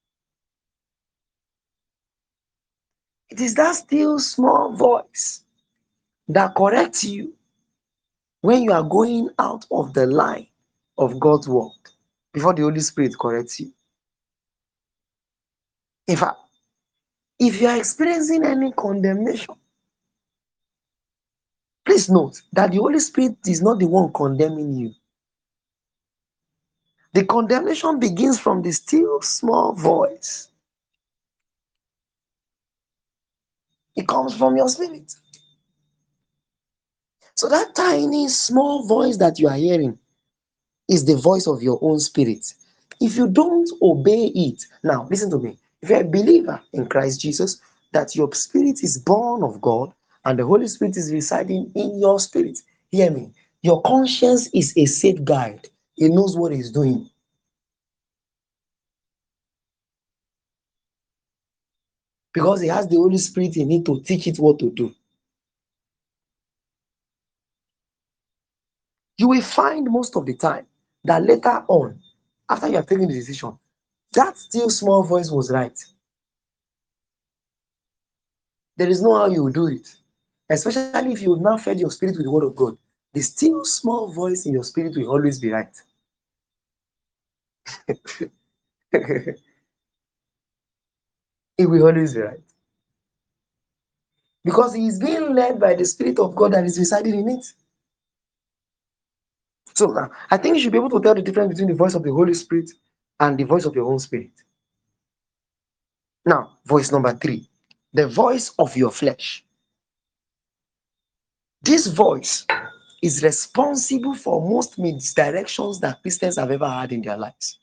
It is that still small voice that corrects you when you are going out of the line of God's word before the Holy Spirit corrects you. In fact, if you are experiencing any condemnation, please note that the Holy Spirit is not the one condemning you. The condemnation begins from the still small voice. It comes from your spirit. So that tiny small voice that you are hearing is the voice of your own spirit. If you don't obey it, now listen to me. If you're a believer in Christ Jesus, that your spirit is born of God and the Holy Spirit is residing in your spirit, hear me. Your conscience is a safe guide. It knows what it's doing. Because it has the Holy Spirit in it to teach it what to do. You will find most of the time that later on, after you have taken the decision, that still small voice was right. There is no how you will do it. Especially if you have now fed your spirit with the word of God. The still small voice in your spirit will always be right. It will always be right. Because he is being led by the Spirit of God that is residing in it. So now, I think you should be able to tell the difference between the voice of the Holy Spirit and the voice of your own spirit. Now, voice number three, the voice of your flesh. This voice is responsible for most misdirections that Christians have ever had in their lives.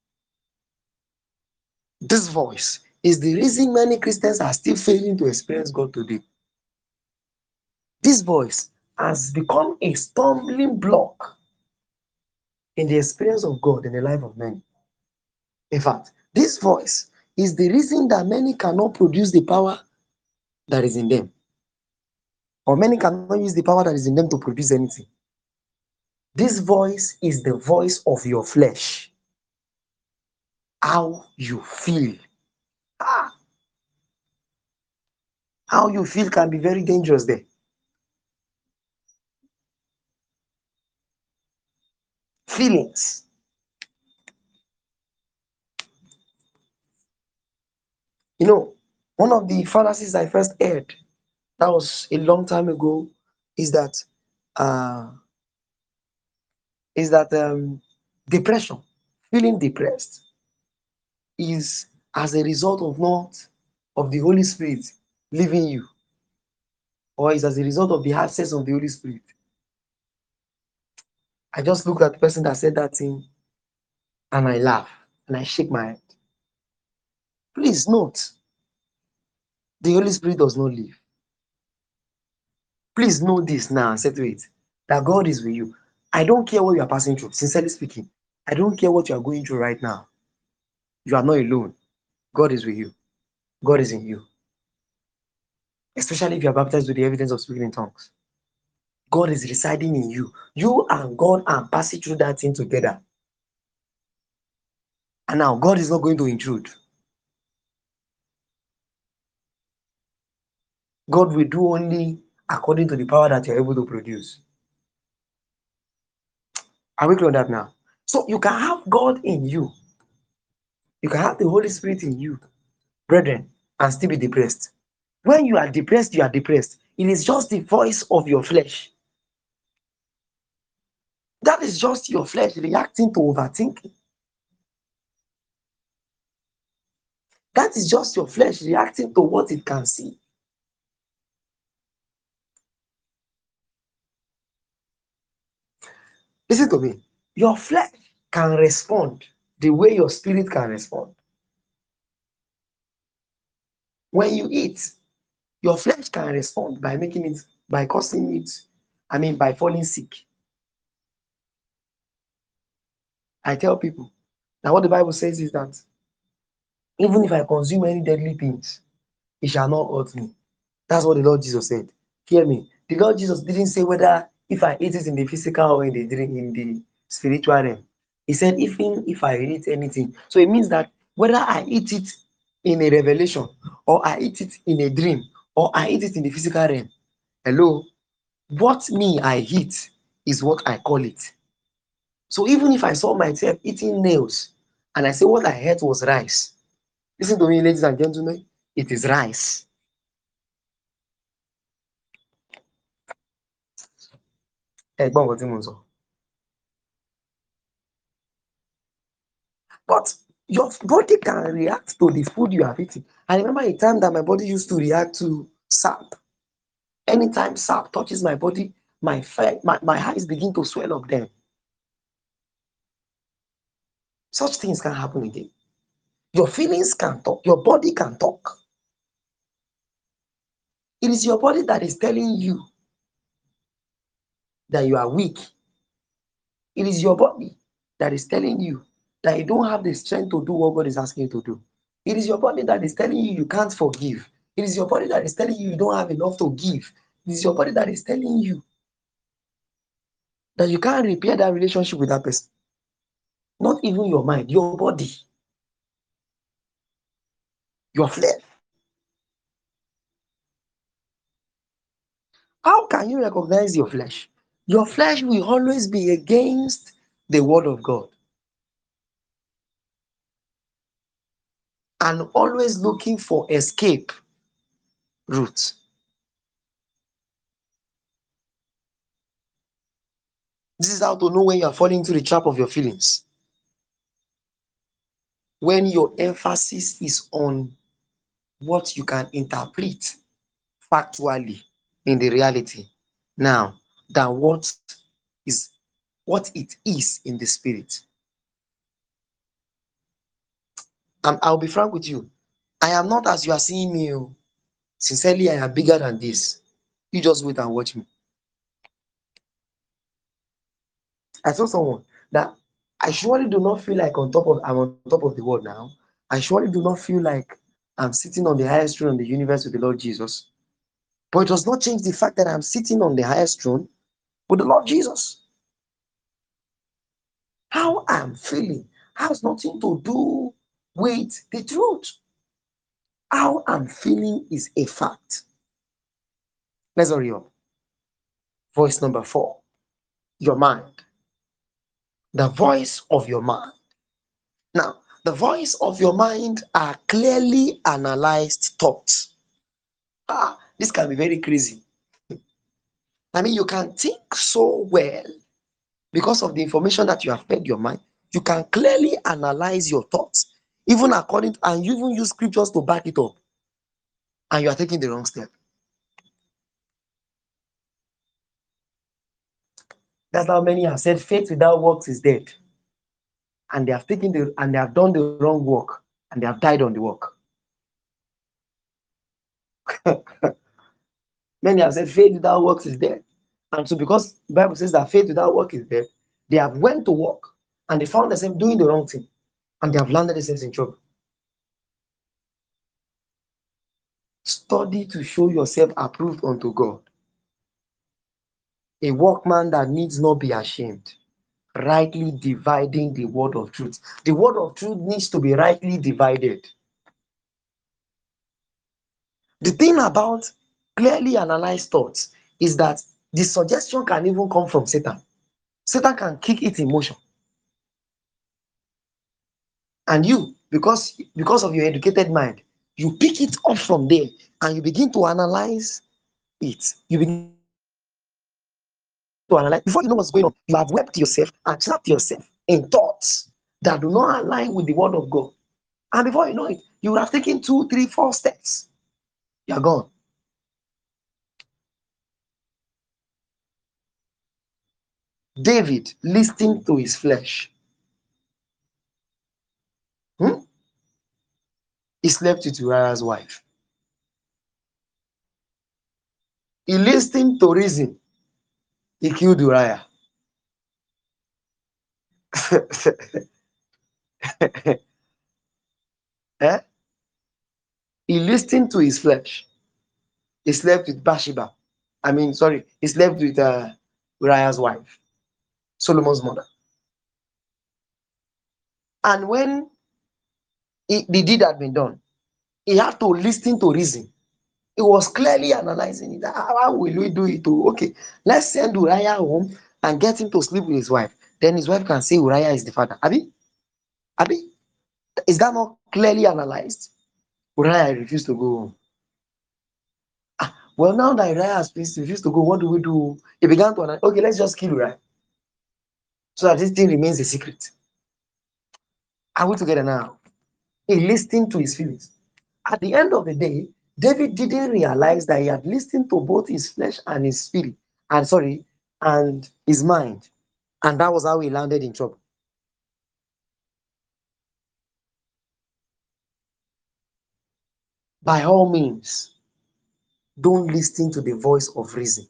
This voice is the reason many Christians are still failing to experience God today. This voice has become a stumbling block in the experience of God in the life of many. In fact, this voice is the reason that many cannot produce the power that is in them, or many cannot use the power that is in them to produce anything. This voice is the voice of your flesh. How you feel. Ah, how you feel can be very dangerous there. Feelings. You know, one of the fallacies I first heard, that was a long time ago, is that uh, is that um, depression, feeling depressed, is as a result of not of the Holy Spirit leaving you, or is as a result of the absence of the Holy Spirit. I just looked at the person that said that thing and I laugh and I shake my head. Please note, the Holy Spirit does not leave. Please know this now and settle it, that God is with you. I don't care what you are passing through, sincerely speaking. I don't care what you are going through right now. You are not alone. God is with you. God is in you. Especially if you are baptized with the evidence of speaking in tongues. God is residing in you. You and God are passing through that thing together. And now God is not going to intrude. God will do only according to the power that you're able to produce. Are we clear on that now? So you can have God in you. You can have the Holy Spirit in you, brethren, and still be depressed. When you are depressed, you are depressed. It is just the voice of your flesh. That is just your flesh reacting to overthinking. That is just your flesh reacting to what it can see. Listen to me. Your flesh can respond the way your spirit can respond. When you eat, your flesh can respond by making it, by causing it, I mean, by falling sick. I tell people, now what the Bible says is that even if I consume any deadly things, it shall not hurt me. That's what the Lord Jesus said. Hear me. The Lord Jesus didn't say whether if I eat it in the physical or in the dream, in the spiritual realm. He said, even if I eat anything. So it means that whether I eat it in a revelation, or I eat it in a dream, or I eat it in the physical realm. Hello? What me I eat is what I call it. So even if I saw myself eating nails and I say what I ate was rice, listen to me, ladies and gentlemen, it is rice. Ẹ̀gbọ́n nǹkan tí mo ń sọ. But your body can react to the food you have eaten. I remember a time that my body used to react to sap. Anytime sap touches my body, my, my, my eyes begin to swell up then. Such things can happen again. Your feelings can talk. Your body can talk. It is your body that is telling you that you are weak. It is your body that is telling you that you don't have the strength to do what God is asking you to do. It is your body that is telling you you can't forgive. It is your body that is telling you you don't have enough to give. It is your body that is telling you that you can't repair that relationship with that person. Not even your mind, your body, your flesh. How can you recognize your flesh? Your flesh will always be against the word of God and always looking for escape routes. This is how to know when you are falling into the trap of your feelings. When your emphasis is on what you can interpret factually in the reality now than what is what it is in the spirit. And I'll be frank with you. I am not as you are seeing me. Sincerely, I am bigger than this. You just wait and watch me. I told someone that I surely do not feel like on top of I'm on top of the world now. I surely do not feel like I'm sitting on the highest throne in the universe with the Lord Jesus. But it does not change the fact that I'm sitting on the highest throne with the Lord Jesus. How I'm feeling has nothing to do with the truth. How I'm feeling is a fact. Let's hurry up. Voice number four. Your mind. The voice of your mind. Now, the voice of your mind are clearly analyzed thoughts. Ah, this can be very crazy. I mean, you can think so well because of the information that you have fed your mind. You can clearly analyze your thoughts, even according to, and you even use scriptures to back it up, and you are taking the wrong step. That's how many have said faith without works is dead. And they have taken the and they have done the wrong work, and they have died on the work. Many have said faith without works is dead. And so because the Bible says that faith without work is dead, they have went to work and they found themselves doing the wrong thing, and they have landed themselves in trouble. Study to show yourself approved unto God, a workman that needs not be ashamed, rightly dividing the word of truth. The word of truth needs to be rightly divided. The thing about clearly analyzed thoughts is that the suggestion can even come from Satan. Satan can kick it in motion. And you, because, because of your educated mind, you pick it up from there and you begin to analyze it. You begin to analyze before you know what's going on. You have wept yourself and trapped yourself in thoughts that do not align with the word of God. And before you know it, you would have taken two, three, four steps. You're gone. David listening to his flesh. Hmm? He slept with Uriah's wife. He listened to reason. He killed Uriah. eh? He listened to his flesh. He slept with Bathsheba. I mean, sorry, he slept with uh, Uriah's wife, Solomon's mother. And when he, the deed had been done, he had to listen to reason. He was clearly analyzing it. How will we do it? Oh, okay, let's send Uriah home and get him to sleep with his wife. Then his wife can say Uriah is the father. Abi? Abi? Is that not clearly analyzed? Uriah refused to go home. Ah, well, now that Uriah has refused to go, what do we do? He began to analyze, okay, let's just kill Uriah so that this thing remains a secret. Are we together now? He listened to his feelings. At the end of the day, David didn't realize that he had listened to both his flesh and his spirit, and sorry, and his mind. And that was how he landed in trouble. By all means, don't listen to the voice of reason.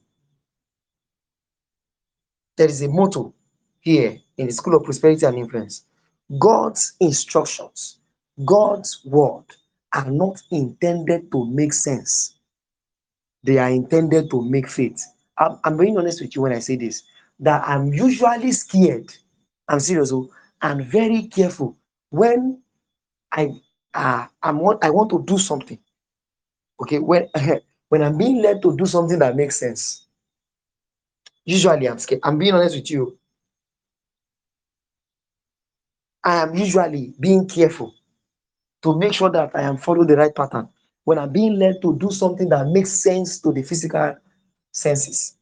There is a motto here in the School of Prosperity and Influence. God's instructions, God's word are not intended to make sense. They are intended to make faith. I'm, I'm being honest with you when I say this, that I'm usually scared. I'm serious. Oh, I'm very careful when I uh, I'm want I want to do something. Okay, when when I'm being led to do something that makes sense. Usually, I'm scared. I'm being honest with you. I am usually being careful to make sure that I am following the right pattern when I'm being led to do something that makes sense to the physical senses.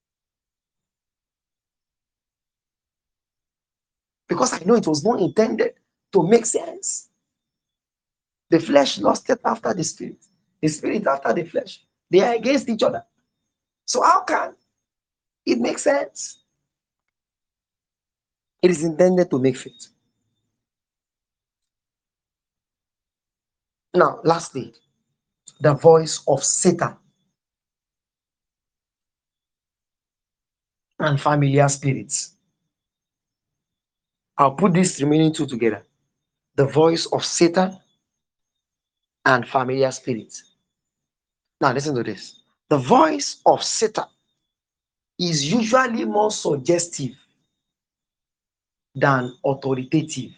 Because I know it was not intended to make sense. The flesh lusted after the spirit, the spirit after the flesh. They are against each other. So how can it make sense? It is intended to make faith. Now, lastly, the voice of Satan and familiar spirits. I'll put these remaining two together. The voice of Satan and familiar spirits. Now, listen to this. The voice of Satan is usually more suggestive than authoritative.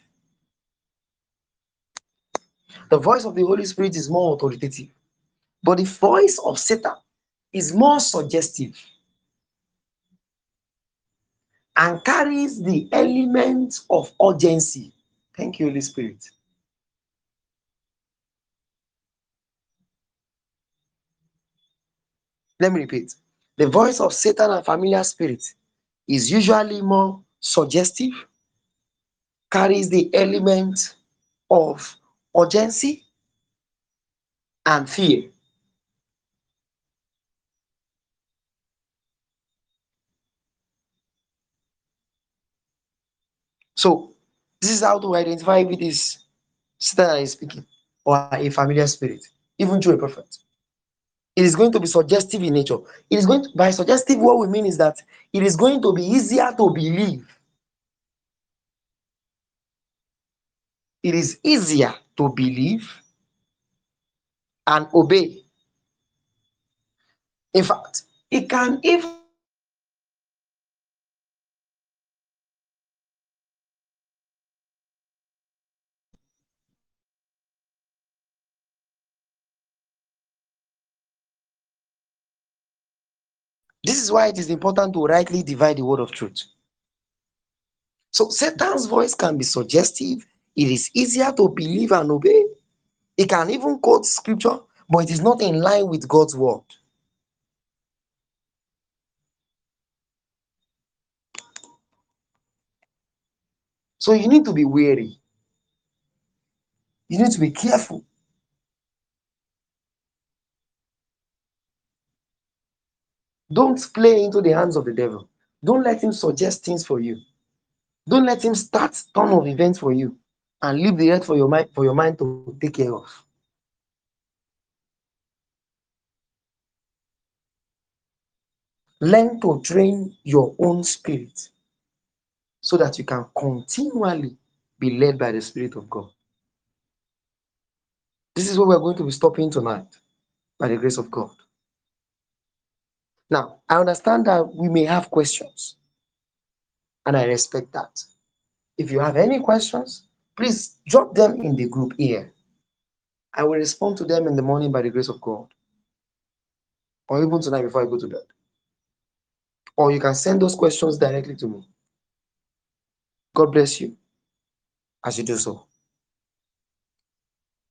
The voice of the Holy Spirit is more authoritative, but the voice of Satan is more suggestive and carries the element of urgency. Thank you, Holy Spirit. Let me repeat. The voice of Satan and familiar spirits is usually more suggestive, carries the element of urgency and fear. So, this is how to identify if it is Satan that is speaking or a familiar spirit, even through a prophet. It is going to be suggestive in nature. It is going to, by suggestive, what we mean is that it is going to be easier to believe. It is easier to believe and obey. In fact, it can even this is why it is important to rightly divide the word of truth. So Satan's voice can be suggestive. It is easier to believe and obey. It can even quote scripture, but it is not in line with God's word. So you need to be wary. You need to be careful. Don't play into the hands of the devil. Don't let him suggest things for you. Don't let him start ton of events for you and leave the earth for your mind for your mind to take care of. Learn to train your own spirit so that you can continually be led by the Spirit of God. This is what we're going to be stopping tonight by the grace of God. Now, I understand that we may have questions, and I respect that. If you have any questions, please drop them in the group here. I will respond to them in the morning by the grace of God, or even tonight before I go to bed. Or you can send those questions directly to me. God bless you as you do so.